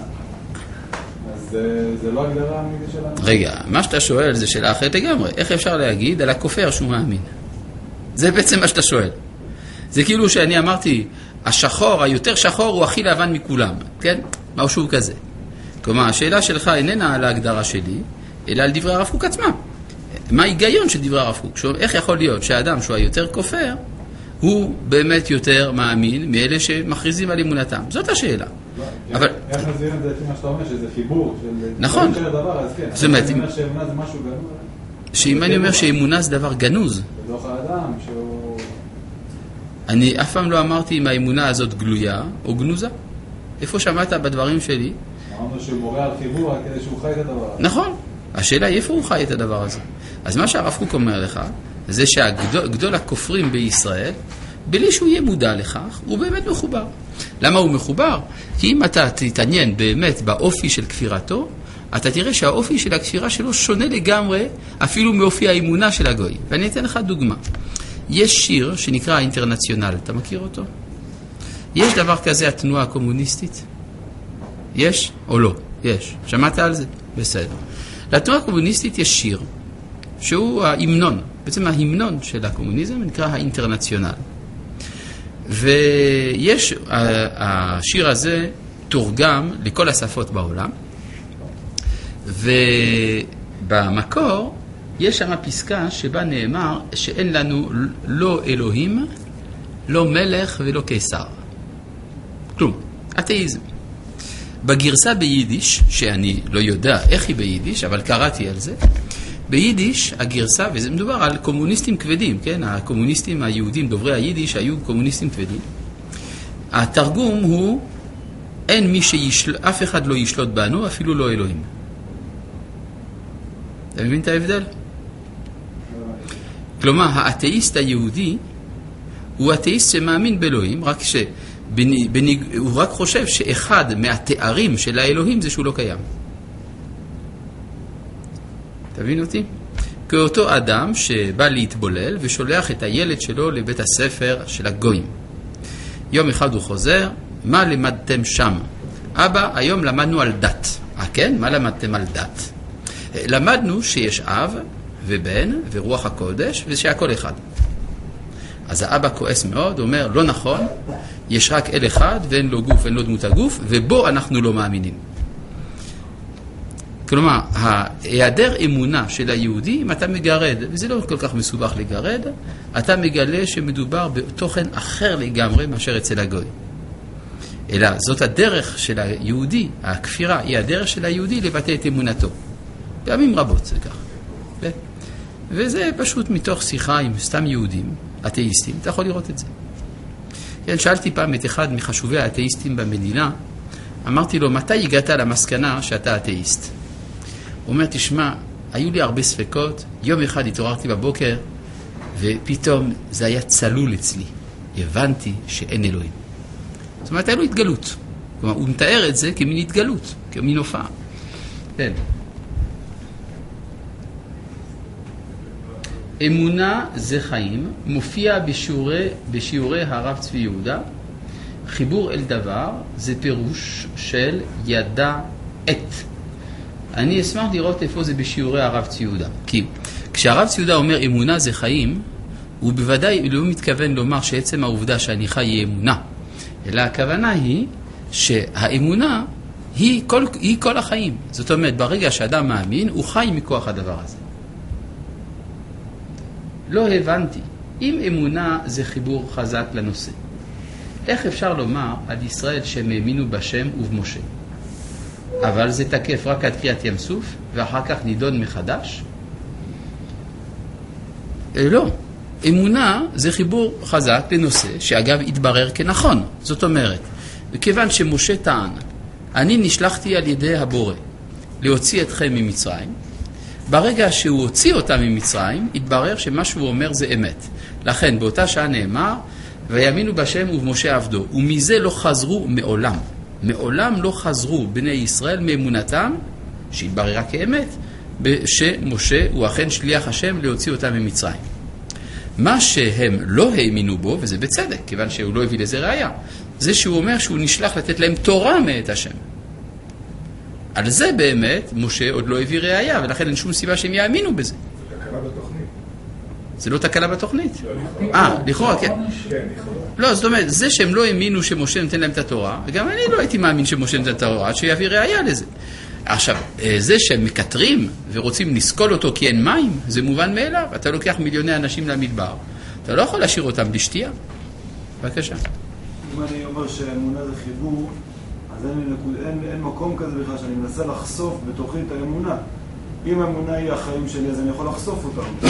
S2: אז זה לא הגדרה האמיתית שלנו.
S1: רגע, מה שאתה שואל זה שאלה אחרת לגמרי. איך אפשר להגיד על הכופר שהוא מאמין? זה בעצם מה שאתה שואל. זה כאילו שאני אמרתי, השחור, היותר שחור הוא הכי לבן מכולם, כן? משהו כזה. כלומר, השאלה שלך איננה על ההגדרה שלי, אלא על דברי הרב קוק עצמם. מה ההיגיון של דברי הרב קוק? איך יכול להיות שהאדם שהוא היותר כופר, הוא באמת יותר מאמין מאלה שמכריזים על אמונתם? זאת השאלה.
S2: אבל... איך נזיר את זה לפי מה שאתה אומר, שזה חיבור של...
S1: נכון.
S2: של הדבר, אז כן.
S1: זאת אומרת,
S2: אני אומר שאמונה זה משהו גנוז.
S1: שאם אני אומר שאמונה זה דבר גנוז.
S2: בדוח האדם, שהוא...
S1: אני אף פעם לא אמרתי אם האמונה הזאת גלויה או גנוזה. איפה שמעת בדברים שלי?
S2: אמרנו שהוא מורה על חיבור כדי שהוא חי את הדבר הזה.
S1: נכון. השאלה היא איפה הוא חי את הדבר הזה. אז מה שהרב קוק אומר לך, זה שהגדול הכופרים בישראל, בלי שהוא יהיה מודע לכך, הוא באמת מחובר. למה הוא מחובר? כי אם אתה תתעניין באמת באופי של כפירתו, אתה תראה שהאופי של הכפירה שלו שונה לגמרי, אפילו מאופי האמונה של הגוי. ואני אתן לך דוגמה. יש שיר שנקרא האינטרנציונל, אתה מכיר אותו? יש דבר כזה התנועה הקומוניסטית? יש או לא? יש. שמעת על זה? בסדר. לתנועה הקומוניסטית יש שיר, שהוא ההמנון, בעצם ההמנון של הקומוניזם נקרא האינטרנציונל. ויש, השיר הזה תורגם לכל השפות בעולם, ובמקור יש שם פסקה שבה נאמר שאין לנו לא אלוהים, לא מלך ולא קיסר. כלום, אתאיזם. בגרסה ביידיש, שאני לא יודע איך היא ביידיש, אבל קראתי על זה, ביידיש הגרסה, וזה מדובר על קומוניסטים כבדים, כן? הקומוניסטים היהודים, דוברי היידיש, היו קומוניסטים כבדים. התרגום הוא, אין מי שישל... אף אחד לא ישלוט בנו, אפילו לא אלוהים. אתה מבין את ההבדל? כלומר, האתאיסט היהודי הוא אתאיסט שמאמין באלוהים, רק ש... בניג... הוא רק חושב שאחד מהתארים של האלוהים זה שהוא לא קיים. תבין אותי? כאותו אדם שבא להתבולל ושולח את הילד שלו לבית הספר של הגויים. יום אחד הוא חוזר, מה למדתם שם? אבא, היום למדנו על דת. אה כן? מה למדתם על דת? למדנו שיש אב ובן ורוח הקודש ושהכל אחד. אז האבא כועס מאוד, הוא אומר, לא נכון, יש רק אל אחד ואין לו גוף, אין לו דמות הגוף, ובו אנחנו לא מאמינים. כלומר, ההיעדר אמונה של היהודי, אם אתה מגרד, וזה לא כל כך מסובך לגרד, אתה מגלה שמדובר בתוכן אחר לגמרי מאשר אצל הגוי. אלא זאת הדרך של היהודי, הכפירה, היא הדרך של היהודי לבטא את אמונתו. פעמים רבות זה כך. וזה פשוט מתוך שיחה עם סתם יהודים, אתאיסטים, אתה יכול לראות את זה. כן, שאלתי פעם את אחד מחשובי האתאיסטים במדינה, אמרתי לו, מתי הגעת למסקנה שאתה אתאיסט? הוא אומר, תשמע, היו לי הרבה ספקות, יום אחד התעוררתי בבוקר, ופתאום זה היה צלול אצלי. הבנתי שאין אלוהים. זאת אומרת, היה לו התגלות. כלומר, הוא מתאר את זה כמין התגלות, כמין הופעה. כן. אמונה זה חיים, מופיע בשיעורי, בשיעורי הרב צבי יהודה. חיבור אל דבר זה פירוש של ידע את. אני אשמח לראות איפה זה בשיעורי הרב צבי יהודה. כי כשהרב צבי יהודה אומר אמונה זה חיים, הוא בוודאי לא מתכוון לומר שעצם העובדה שאני חי היא אמונה. אלא הכוונה היא שהאמונה היא כל, היא כל החיים. זאת אומרת, ברגע שאדם מאמין, הוא חי מכוח הדבר הזה. לא הבנתי. אם אמונה זה חיבור חזק לנושא, איך אפשר לומר על ישראל שהם האמינו בשם ובמשה? אבל זה תקף רק עד קריאת ים סוף, ואחר כך נידון מחדש? לא. אמונה זה חיבור חזק לנושא שאגב התברר כנכון. זאת אומרת, וכיוון שמשה טען, אני נשלחתי על ידי הבורא להוציא אתכם ממצרים, ברגע שהוא הוציא אותם ממצרים, התברר שמה שהוא אומר זה אמת. לכן באותה שעה נאמר, ויאמינו בשם ובמשה עבדו, ומזה לא חזרו מעולם. מעולם לא חזרו בני ישראל מאמונתם, שהתבררה כאמת, שמשה הוא אכן שליח השם להוציא אותם ממצרים. מה שהם לא האמינו בו, וזה בצדק, כיוון שהוא לא הביא לזה ראיה, זה שהוא אומר שהוא נשלח לתת להם תורה מאת השם. על זה באמת משה עוד לא הביא ראיה, ולכן אין שום סיבה שהם יאמינו בזה.
S4: זה תקלה בתוכנית.
S1: זה לא תקלה בתוכנית. אה, לכאורה, כן. לא, זאת אומרת, זה שהם לא האמינו שמשה נותן להם את התורה, וגם אני לא הייתי מאמין שמשה נותן את התורה, שיביא ראיה לזה. עכשיו, זה שהם מקטרים ורוצים לסקול אותו כי אין מים, זה מובן מאליו. אתה לוקח מיליוני אנשים למדבר, אתה לא יכול להשאיר אותם בשתייה. בבקשה.
S7: אם אני אומר שהאמונה זה חיבור, אז אין, אין, אין מקום כזה בכלל שאני מנסה לחשוף בתוכי את האמונה. אם האמונה היא החיים שלי, אז אני יכול לחשוף אותם.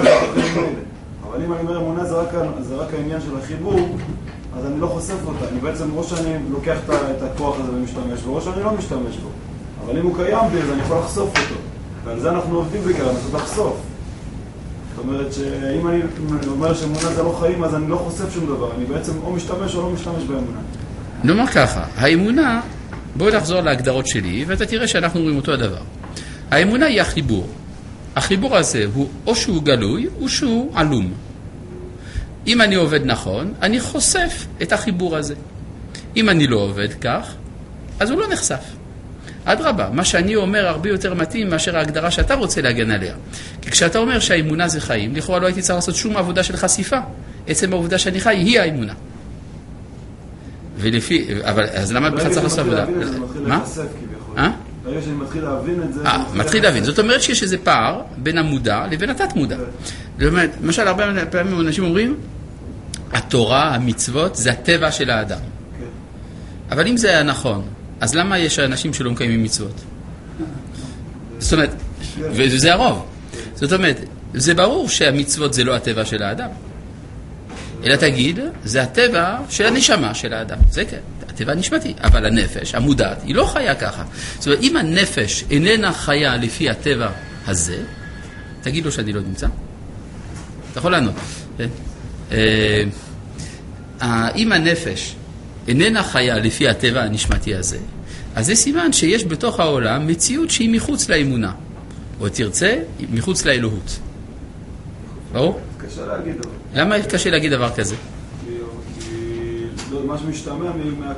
S7: אבל אם אני אומר אמונה זה רק, זה רק העניין של החיבור, אז אני לא חושף אותה. אני בעצם, או שאני לוקח את הכוח הזה ומשתמש בו, או שאני לא משתמש בו. אבל אם הוא קיים בי, אז אני יכול לחשוף אותו. ועל זה אנחנו עובדים בגלל, אני צריך לחשוף. זאת אומרת שאם אני אומר שאמונה זה לא חיים, אז אני לא חושף שום דבר. אני בעצם או משתמש או לא משתמש באמונה.
S1: נאמר ככה, האמונה, בואו נחזור להגדרות שלי, ואתה תראה שאנחנו רואים אותו הדבר. האמונה היא החיבור. החיבור הזה הוא או שהוא גלוי, או שהוא עלום. אם אני עובד נכון, אני חושף את החיבור הזה. אם אני לא עובד כך, אז הוא לא נחשף. אדרבה, מה שאני אומר הרבה יותר מתאים מאשר ההגדרה שאתה רוצה להגן עליה. כי כשאתה אומר שהאמונה זה חיים, לכאורה לא הייתי צריך לעשות שום עבודה של חשיפה. עצם העובדה שאני חי היא האמונה. ולפי, אבל אז למה בכלל צריך לעשות עבודה? מה? אה?
S7: ברגע שאני מתחיל להבין את זה...
S1: אה, מתחיל להבין. זאת אומרת שיש איזה פער בין המודע לבין התת מודע. זאת אומרת, למשל, הרבה פעמים אנשים אומרים, התורה, המצוות, זה הטבע של האדם. אבל אם זה היה נכון, אז למה יש אנשים שלא מקיימים מצוות? זאת אומרת, וזה הרוב. זאת אומרת, זה ברור שהמצוות זה לא הטבע של האדם. אלא תגיד, זה הטבע של הנשמה של האדם. זה כן, הטבע נשמתי. אבל הנפש, המודעת, היא לא חיה ככה. זאת אומרת, אם הנפש איננה חיה לפי הטבע הזה, תגיד לו שאני לא נמצא. אתה יכול לענות. אם הנפש איננה חיה לפי הטבע הנשמתי הזה, אז זה סימן שיש בתוך העולם מציאות שהיא מחוץ לאמונה. או תרצה, מחוץ לאלוהות. ברור?
S7: קשה להגיד דבר.
S1: למה קשה להגיד דבר כזה?
S7: כי מה שמשתמע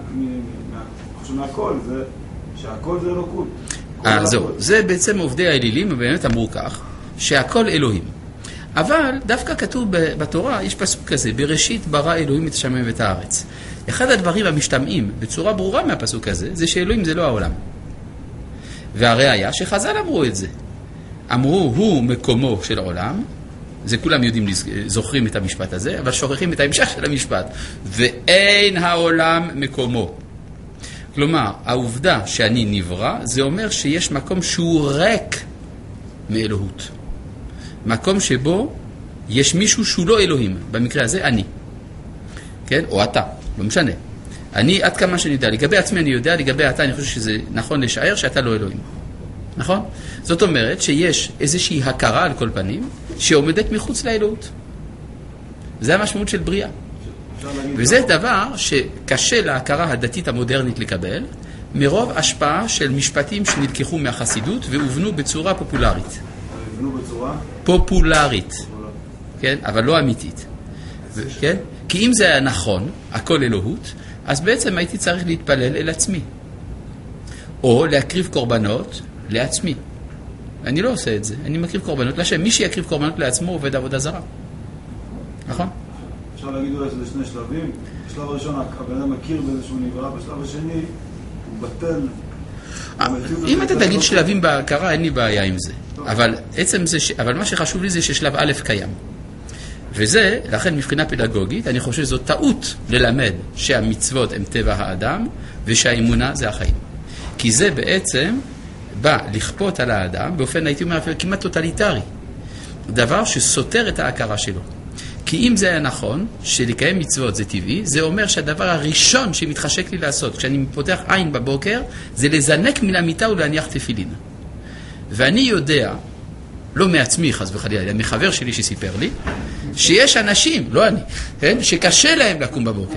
S7: מהכל זה שהכל זה אלוקות.
S1: אה, זהו. זה בעצם עובדי האלילים, באמת אמרו כך, שהכל אלוהים. אבל דווקא כתוב בתורה, יש פסוק כזה, בראשית ברא אלוהים את השמיים ואת הארץ. אחד הדברים המשתמעים בצורה ברורה מהפסוק הזה, זה שאלוהים זה לא העולם. והראיה שחז"ל אמרו את זה. אמרו, הוא מקומו של העולם, זה כולם יודעים, זוכרים את המשפט הזה, אבל שוכחים את ההמשך של המשפט. ואין העולם מקומו. כלומר, העובדה שאני נברא, זה אומר שיש מקום שהוא ריק מאלוהות. מקום שבו יש מישהו שהוא לא אלוהים. במקרה הזה, אני. כן? או אתה. לא משנה. אני, עד כמה שאני יודע, לגבי עצמי אני יודע, לגבי אתה אני חושב שזה נכון לשער שאתה לא אלוהים. נכון? זאת אומרת שיש איזושהי הכרה על כל פנים שעומדת מחוץ לאלוהות. זה המשמעות של בריאה. וזה דבר שקשה להכרה הדתית המודרנית לקבל, מרוב השפעה של משפטים שנלקחו מהחסידות והובנו בצורה פופולרית.
S7: הובנו בצורה?
S1: פופולרית. כן? אבל לא אמיתית. כן? כי אם זה היה נכון, הכל אלוהות, אז בעצם הייתי צריך להתפלל אל עצמי. או להקריב קורבנות לעצמי. אני לא עושה את זה. אני מקריב קורבנות לשם. מי שיקריב קורבנות לעצמו עובד עבודה זרה. נכון?
S7: אפשר להגיד אולי שזה שני שלבים. בשלב הראשון הבן אדם מכיר באיזשהו נברא, בשלב השני הוא בטל.
S1: אם אתה תגיד שלבים בהכרה, אין לי בעיה עם זה. אבל עצם זה, אבל מה שחשוב לי זה ששלב א' קיים. וזה, לכן מבחינה פדגוגית, אני חושב שזו טעות ללמד שהמצוות הם טבע האדם, ושהאמונה זה החיים. כי זה בעצם בא לכפות על האדם, באופן הייתי אומר כמעט טוטליטרי. דבר שסותר את ההכרה שלו. כי כי אם זה היה נכון, שלקיים מצוות זה טבעי, זה אומר שהדבר הראשון שמתחשק לי לעשות, כשאני פותח עין בבוקר, זה לזנק מן המיטה ולהניח תפילין. ואני יודע, לא מעצמי חס וחלילה, אלא מחבר שלי שסיפר לי, שיש אנשים, לא אני, כן, שקשה להם לקום בבוקר.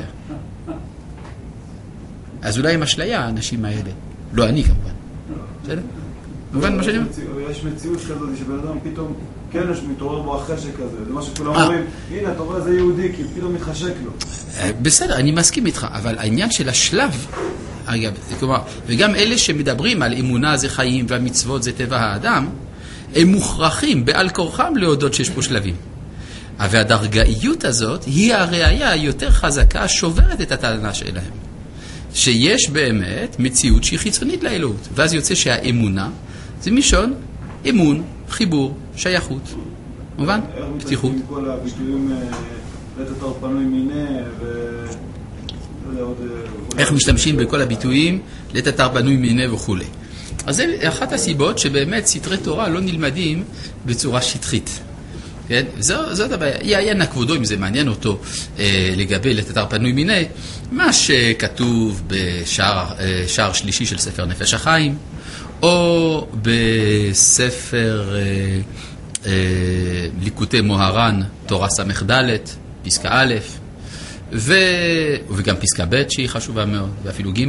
S1: אז אולי הם אשליה, האנשים האלה. לא אני כמובן. בסדר? מובן מה שאני אומר?
S7: יש מציאות כזאת שבן אדם פתאום, כן, יש מתעורר בו החשק כזה. זה מה שכולם אומרים, הנה, אתה רואה, זה יהודי, כי פתאום מתחשק לו.
S1: בסדר, אני מסכים איתך, אבל העניין של השלב, אגב, כלומר, וגם אלה שמדברים על אמונה זה חיים והמצוות זה טבע האדם, הם מוכרחים בעל כורחם להודות שיש פה שלבים. אבל הדרגאיות הזאת היא הראייה היותר חזקה, שוברת את הטענה שלהם. שיש באמת מציאות שהיא חיצונית לאלוהות. ואז יוצא שהאמונה זה מישון, אמון, חיבור, שייכות. מובן? פתיחות.
S7: איך מתעסקים כל הביטויים לתתר פנוי מיני ו...
S1: איך משתמשים בכל הביטויים לתתר פנוי מיני וכו'. אז זה אחת הסיבות שבאמת סתרי תורה לא נלמדים בצורה שטחית. כן? זו, זאת הבעיה. יעיין כבודו, אם זה מעניין אותו אה, לגבי לתתר פנוי מיני, מה שכתוב בשער שער שלישי של ספר נפש החיים, או בספר אה, אה, ליקוטי מוהר"ן, תורה סמך ד', פסקה א', ו... וגם פסקה ב' שהיא חשובה מאוד, ואפילו ג',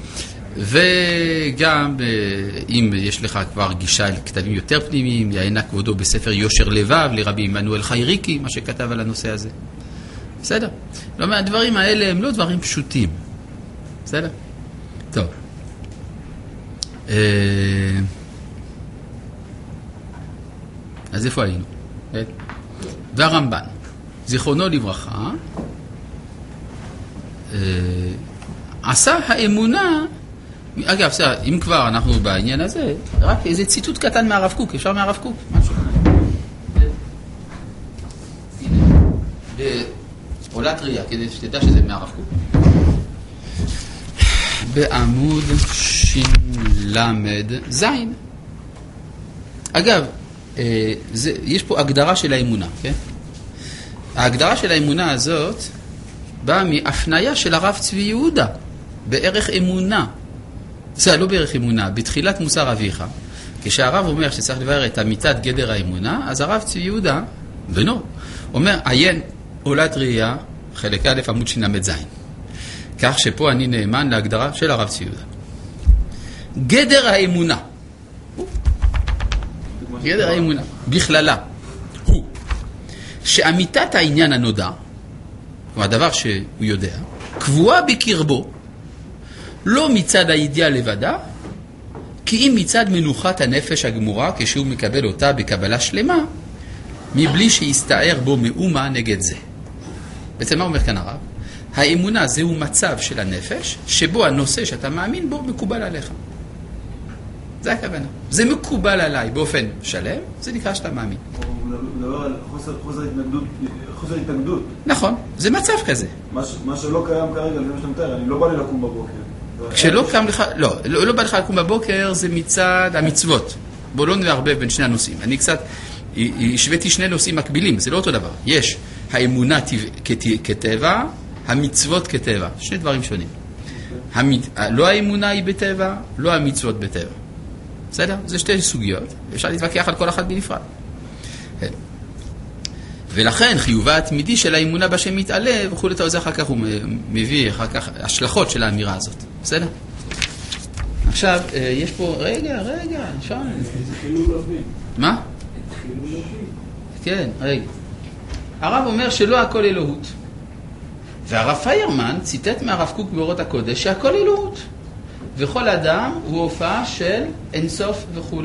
S1: וגם אם יש לך כבר גישה אל כתבים יותר פנימיים, יעיין כבודו בספר יושר לבב לרבי עמנואל חייריקי, מה שכתב על הנושא הזה. בסדר? לא, הדברים האלה הם לא דברים פשוטים. בסדר? טוב. אז איפה היינו? והרמב"ן, זיכרונו לברכה, עשה האמונה, אגב, אם כבר אנחנו בעניין הזה, רק איזה ציטוט קטן מהרב קוק, אפשר מהרב קוק, משהו. בעולת ראייה, כדי שתדע שזה מהרב קוק. בעמוד שלמד זין. אגב, זה, יש פה הגדרה של האמונה, כן? ההגדרה של האמונה הזאת באה מהפניה של הרב צבי יהודה בערך אמונה. זה לא בערך אמונה, בתחילת מוסר אביך, כשהרב אומר שצריך לבאר את אמיתת גדר האמונה, אז הרב צבי יהודה, בנו, אומר, עיין עולת ראייה, חלק א' עמוד שלמד זין. כך שפה אני נאמן להגדרה של הרב צבי יהודה. גדר האמונה. גדר האמונה, בכללה, הוא שאמיתת העניין הנודע, כלומר הדבר שהוא יודע, קבועה בקרבו, לא מצד הידיעה לבדה, כי אם מצד מנוחת הנפש הגמורה, כשהוא מקבל אותה בקבלה שלמה, מבלי שיסתער בו מאומה נגד זה. בעצם מה אומר כאן הרב? האמונה זהו מצב של הנפש, שבו הנושא שאתה מאמין בו מקובל עליך. זה הכוונה. זה מקובל עליי באופן שלם, זה נקרא שאתה מאמין.
S7: הוא מדבר על חוסר, חוסר התנגדות, חוסר התנגדות.
S1: נכון, זה מצב כזה.
S7: מה, מה שלא קיים כרגע, זה מה שאתה מתאר, אני לא בא לי לקום בבוקר.
S1: כשלא קם לך, לא, לא, לא בא לך לקום בבוקר, זה מצד המצוות. בוא לא נערבב בין שני הנושאים. אני קצת השוויתי שני נושאים מקבילים, זה לא אותו דבר. יש האמונה כטבע, המצוות כטבע. שני דברים שונים. המת... לא האמונה היא בטבע, לא המצוות בטבע. בסדר? זה שתי סוגיות. אפשר להתווכח על כל אחת בנפרד. ולכן חיובה התמידי של האמונה בשם מתעלה וכו' זה אחר כך הוא מביא אחר כך השלכות של האמירה הזאת. בסדר? עכשיו, יש פה, רגע, רגע, אפשר... מה? כן, רגע. הרב אומר שלא הכל אלוהות. והרב פיירמן ציטט מהרב קוק באורות הקודש שהכל אלוהות. וכל אדם הוא הופעה של אינסוף וכו'.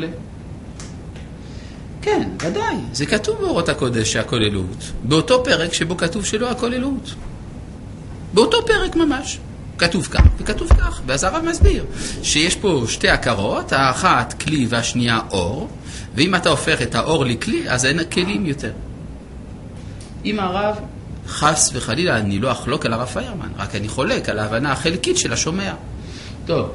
S1: כן, ודאי. זה כתוב באורות הקודש שהכל אלוהות. באותו פרק שבו כתוב שלא הכל אלוהות. באותו פרק ממש. כתוב כך וכתוב כך. ואז הרב מסביר שיש פה שתי הכרות, האחת כלי והשנייה אור, ואם אתה הופך את האור לכלי, אז אין כלים יותר. אם הרב חס וחלילה, אני לא אחלוק על הרב פיירמן, רק אני חולק על ההבנה החלקית של השומע. טוב,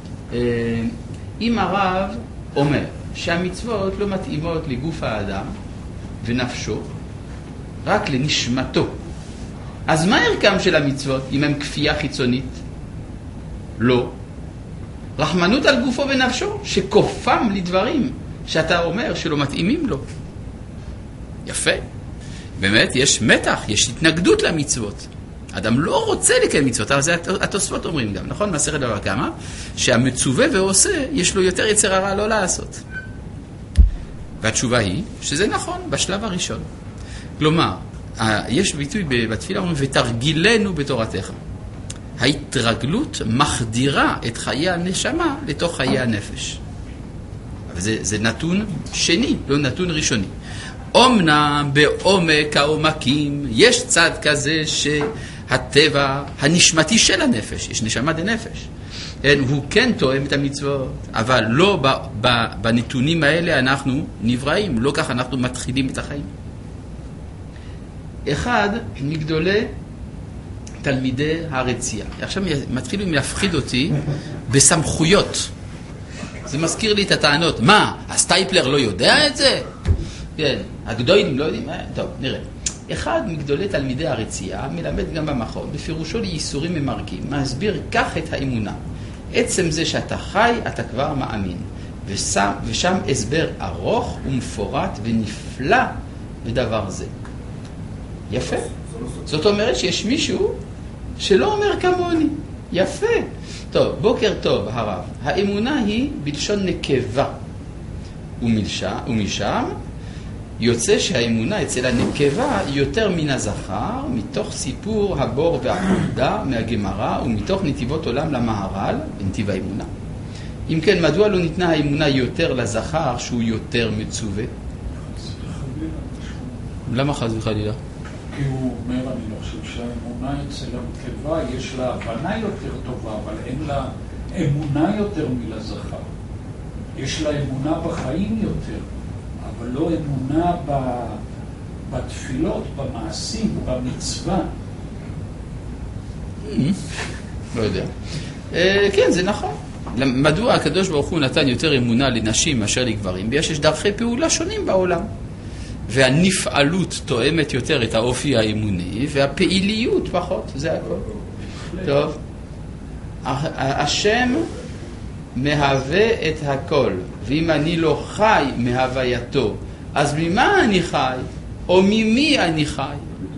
S1: אם הרב אומר שהמצוות לא מתאימות לגוף האדם ונפשו, רק לנשמתו. אז מה ערכם של המצוות אם הם כפייה חיצונית? לא. רחמנות על גופו ונפשו, שכופם לדברים שאתה אומר שלא מתאימים לו. יפה. באמת, יש מתח, יש התנגדות למצוות. אדם לא רוצה לקיים מצוות, אבל זה התוספות אומרים גם, נכון? מסכת בבא קמא, שהמצווה ועושה, יש לו יותר יצר הרע לא לעשות. והתשובה היא שזה נכון, בשלב הראשון. כלומר, יש ביטוי בתפילה, אומרים, ותרגילנו בתורתך. ההתרגלות מחדירה את חיי הנשמה לתוך חיי הנפש. אבל זה, זה נתון שני, לא נתון ראשוני. אומנם בעומק העומקים יש צד כזה שהטבע הנשמתי של הנפש, יש נשמה דנפש, הוא כן תואם את המצוות, אבל לא ב, ב, בנתונים האלה אנחנו נבראים, לא כך אנחנו מתחילים את החיים. אחד מגדולי תלמידי הרצייה, עכשיו מתחילים להפחיד אותי בסמכויות. זה מזכיר לי את הטענות, מה, הסטייפלר לא יודע את זה? כן, הגדולים לא יודעים, טוב, נראה. אחד מגדולי תלמידי הרצייה מלמד גם במכון, בפירושו לייסורים ממרקים, מסביר כך את האמונה. עצם זה שאתה חי, אתה כבר מאמין. ושם, ושם הסבר ארוך ומפורט ונפלא בדבר זה. יפה. זאת אומרת שיש מישהו שלא אומר כמוני. יפה. טוב, בוקר טוב הרב. האמונה היא בלשון נקבה. ומשם, ומשם יוצא שהאמונה אצל הנקבה יותר מן הזכר, מתוך סיפור הבור והחולדה מהגמרא ומתוך נתיבות עולם למהר"ל, בנתיב האמונה. אם כן, מדוע לא ניתנה האמונה יותר לזכר שהוא יותר מצווה? למה חס וחלילה?
S5: כי הוא אומר, אני לא חושב שהאמונה אצל הנקבה יש לה הבנה יותר טובה, אבל אין לה אמונה יותר מלזכר. יש לה אמונה בחיים יותר, אבל לא אמונה בתפילות, במעשים, במצווה.
S1: לא יודע. כן, זה נכון. מדוע הקדוש ברוך הוא נתן יותר אמונה לנשים מאשר לגברים? בגלל שיש דרכי פעולה שונים בעולם. והנפעלות תואמת יותר את האופי האמוני, והפעיליות פחות, זה הכל. טוב. השם מהווה את הכל, ואם אני לא חי מהווייתו, אז ממה אני חי? או ממי אני חי?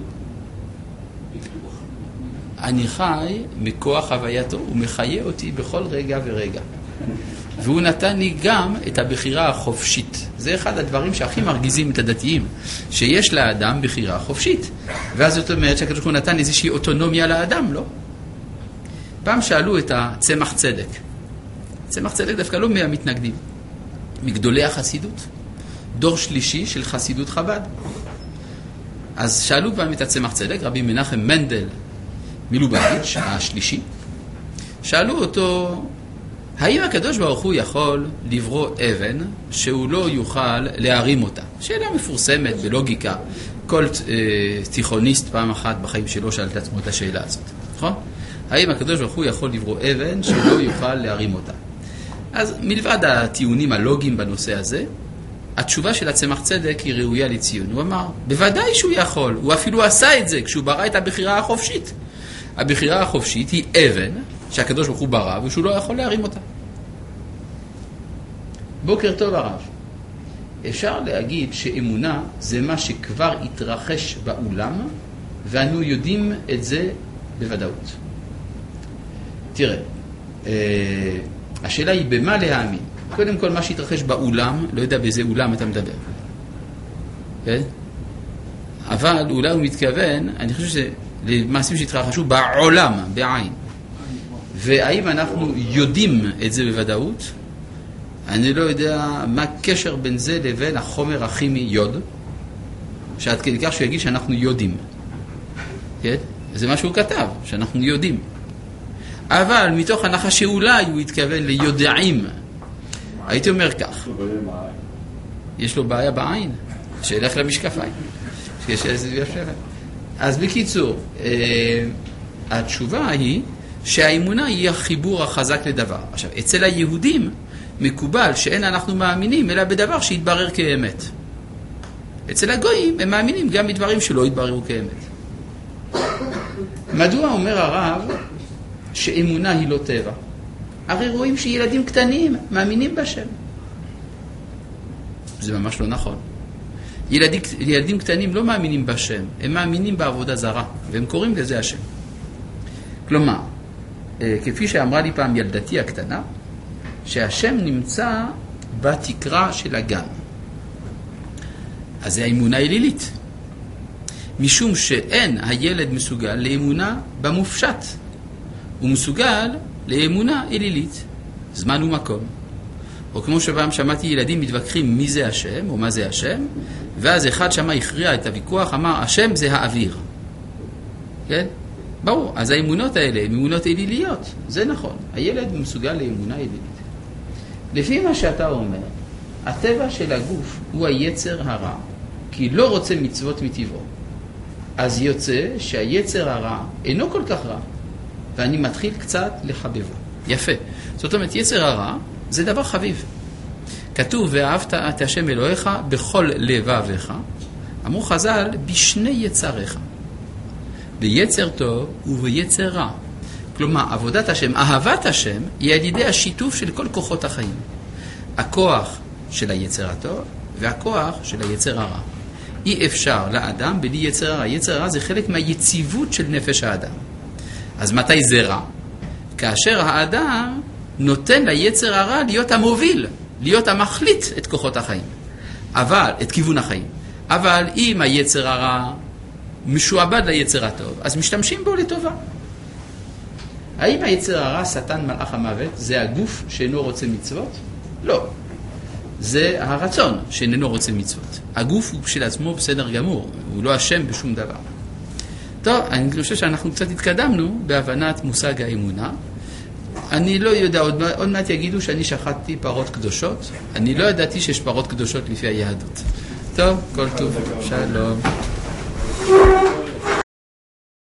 S1: אני חי מכוח הווייתו, הוא מחיה אותי בכל רגע ורגע. והוא נתן לי גם את הבחירה החופשית. זה אחד הדברים שהכי מרגיזים את הדתיים, שיש לאדם בחירה חופשית. ואז זאת אומרת שהקדוש ברוך הוא נתן איזושהי אוטונומיה לאדם, לא? פעם שאלו את הצמח צדק. צמח צדק דווקא לא מהמתנגדים, מגדולי החסידות, דור שלישי של חסידות חב"ד. אז שאלו פעם את הצמח צדק, רבי מנחם מנדל מלובביץ' השלישי, שאלו אותו, האם הקדוש ברוך הוא יכול לברוא אבן שהוא לא יוכל להרים אותה? שאלה מפורסמת בלוגיקה. כל אה, תיכוניסט פעם אחת בחיים שלו שאל את עצמו את השאלה הזאת. נכון? האם הקדוש ברוך הוא יכול לברוא אבן שלא יוכל להרים אותה? אז מלבד הטיעונים הלוגיים בנושא הזה, התשובה של הצמח צדק היא ראויה לציון. הוא אמר, בוודאי שהוא יכול, הוא אפילו עשה את זה כשהוא ברא את הבחירה החופשית. הבחירה החופשית היא אבן שהקדוש ברוך הוא ברא ושהוא לא יכול להרים אותה. בוקר טוב הרב. אפשר להגיד שאמונה זה מה שכבר התרחש בעולם ואנו יודעים את זה בוודאות. תראה, השאלה היא במה להאמין. קודם כל מה שהתרחש בעולם, לא יודע באיזה אולם אתה מדבר. כן? אבל אולי הוא מתכוון, אני חושב שזה למעשים שהתרחשו בעולם, בעין. והאם אנחנו יודעים את זה בוודאות? אני לא יודע מה הקשר בין זה לבין החומר הכימי יוד, שעד כדי כך שהוא יגיד שאנחנו יודעים. כן? זה מה שהוא כתב, שאנחנו יודעים. אבל מתוך הנחה שאולי הוא התכוון ליודעים. הייתי אומר כך. יש לו בעיה בעין, שילך למשקפיים. אז בקיצור, התשובה היא שהאמונה היא החיבור החזק לדבר. עכשיו, אצל היהודים מקובל שאין אנחנו מאמינים, אלא בדבר שיתברר כאמת. אצל הגויים הם מאמינים גם בדברים שלא יתבררו כאמת. מדוע אומר הרב שאמונה היא לא טבע? הרי רואים שילדים קטנים מאמינים בשם. זה ממש לא נכון. ילדים, ילדים קטנים לא מאמינים בשם, הם מאמינים בעבודה זרה, והם קוראים לזה השם. כלומר, כפי שאמרה לי פעם ילדתי הקטנה, שהשם נמצא בתקרה של הגן. אז זה האמונה אלילית. משום שאין הילד מסוגל לאמונה במופשט. הוא מסוגל לאמונה אלילית, זמן ומקום. או כמו שפעם שמעתי ילדים מתווכחים מי זה השם או מה זה השם, ואז אחד שמה הכריע את הוויכוח, אמר השם זה האוויר. כן? ברור, אז האמונות האלה הן אמונות אליליות, זה נכון. הילד מסוגל לאמונה אלילית. לפי מה שאתה אומר, הטבע של הגוף הוא היצר הרע, כי לא רוצה מצוות מטבעו. אז יוצא שהיצר הרע אינו כל כך רע, ואני מתחיל קצת לחבבו. יפה. זאת אומרת, יצר הרע זה דבר חביב. כתוב, ואהבת את השם אלוהיך בכל לבביך. אמרו חז"ל, בשני יצריך. ביצר טוב וביצר רע. כלומר, עבודת השם, אהבת השם, היא על ידי השיתוף של כל כוחות החיים. הכוח של היצר הטוב והכוח של היצר הרע. אי אפשר לאדם בלי יצר הרע. יצר הרע זה חלק מהיציבות של נפש האדם. אז מתי זה רע? כאשר האדם נותן ליצר הרע להיות המוביל, להיות המחליט את כוחות החיים, אבל, את כיוון החיים. אבל אם היצר הרע משועבד ליצר הטוב, אז משתמשים בו לטובה. האם היצר הרע, שטן מלאך המוות, זה הגוף שאינו רוצה מצוות? לא. זה הרצון שאיננו רוצה מצוות. הגוף הוא בשביל עצמו בסדר גמור, הוא לא אשם בשום דבר. טוב, אני חושב שאנחנו קצת התקדמנו בהבנת מושג האמונה. אני לא יודע, עוד, עוד מעט יגידו שאני שחטתי פרות קדושות. אני לא ידעתי שיש פרות קדושות לפי היהדות. טוב, כל טוב, שלום.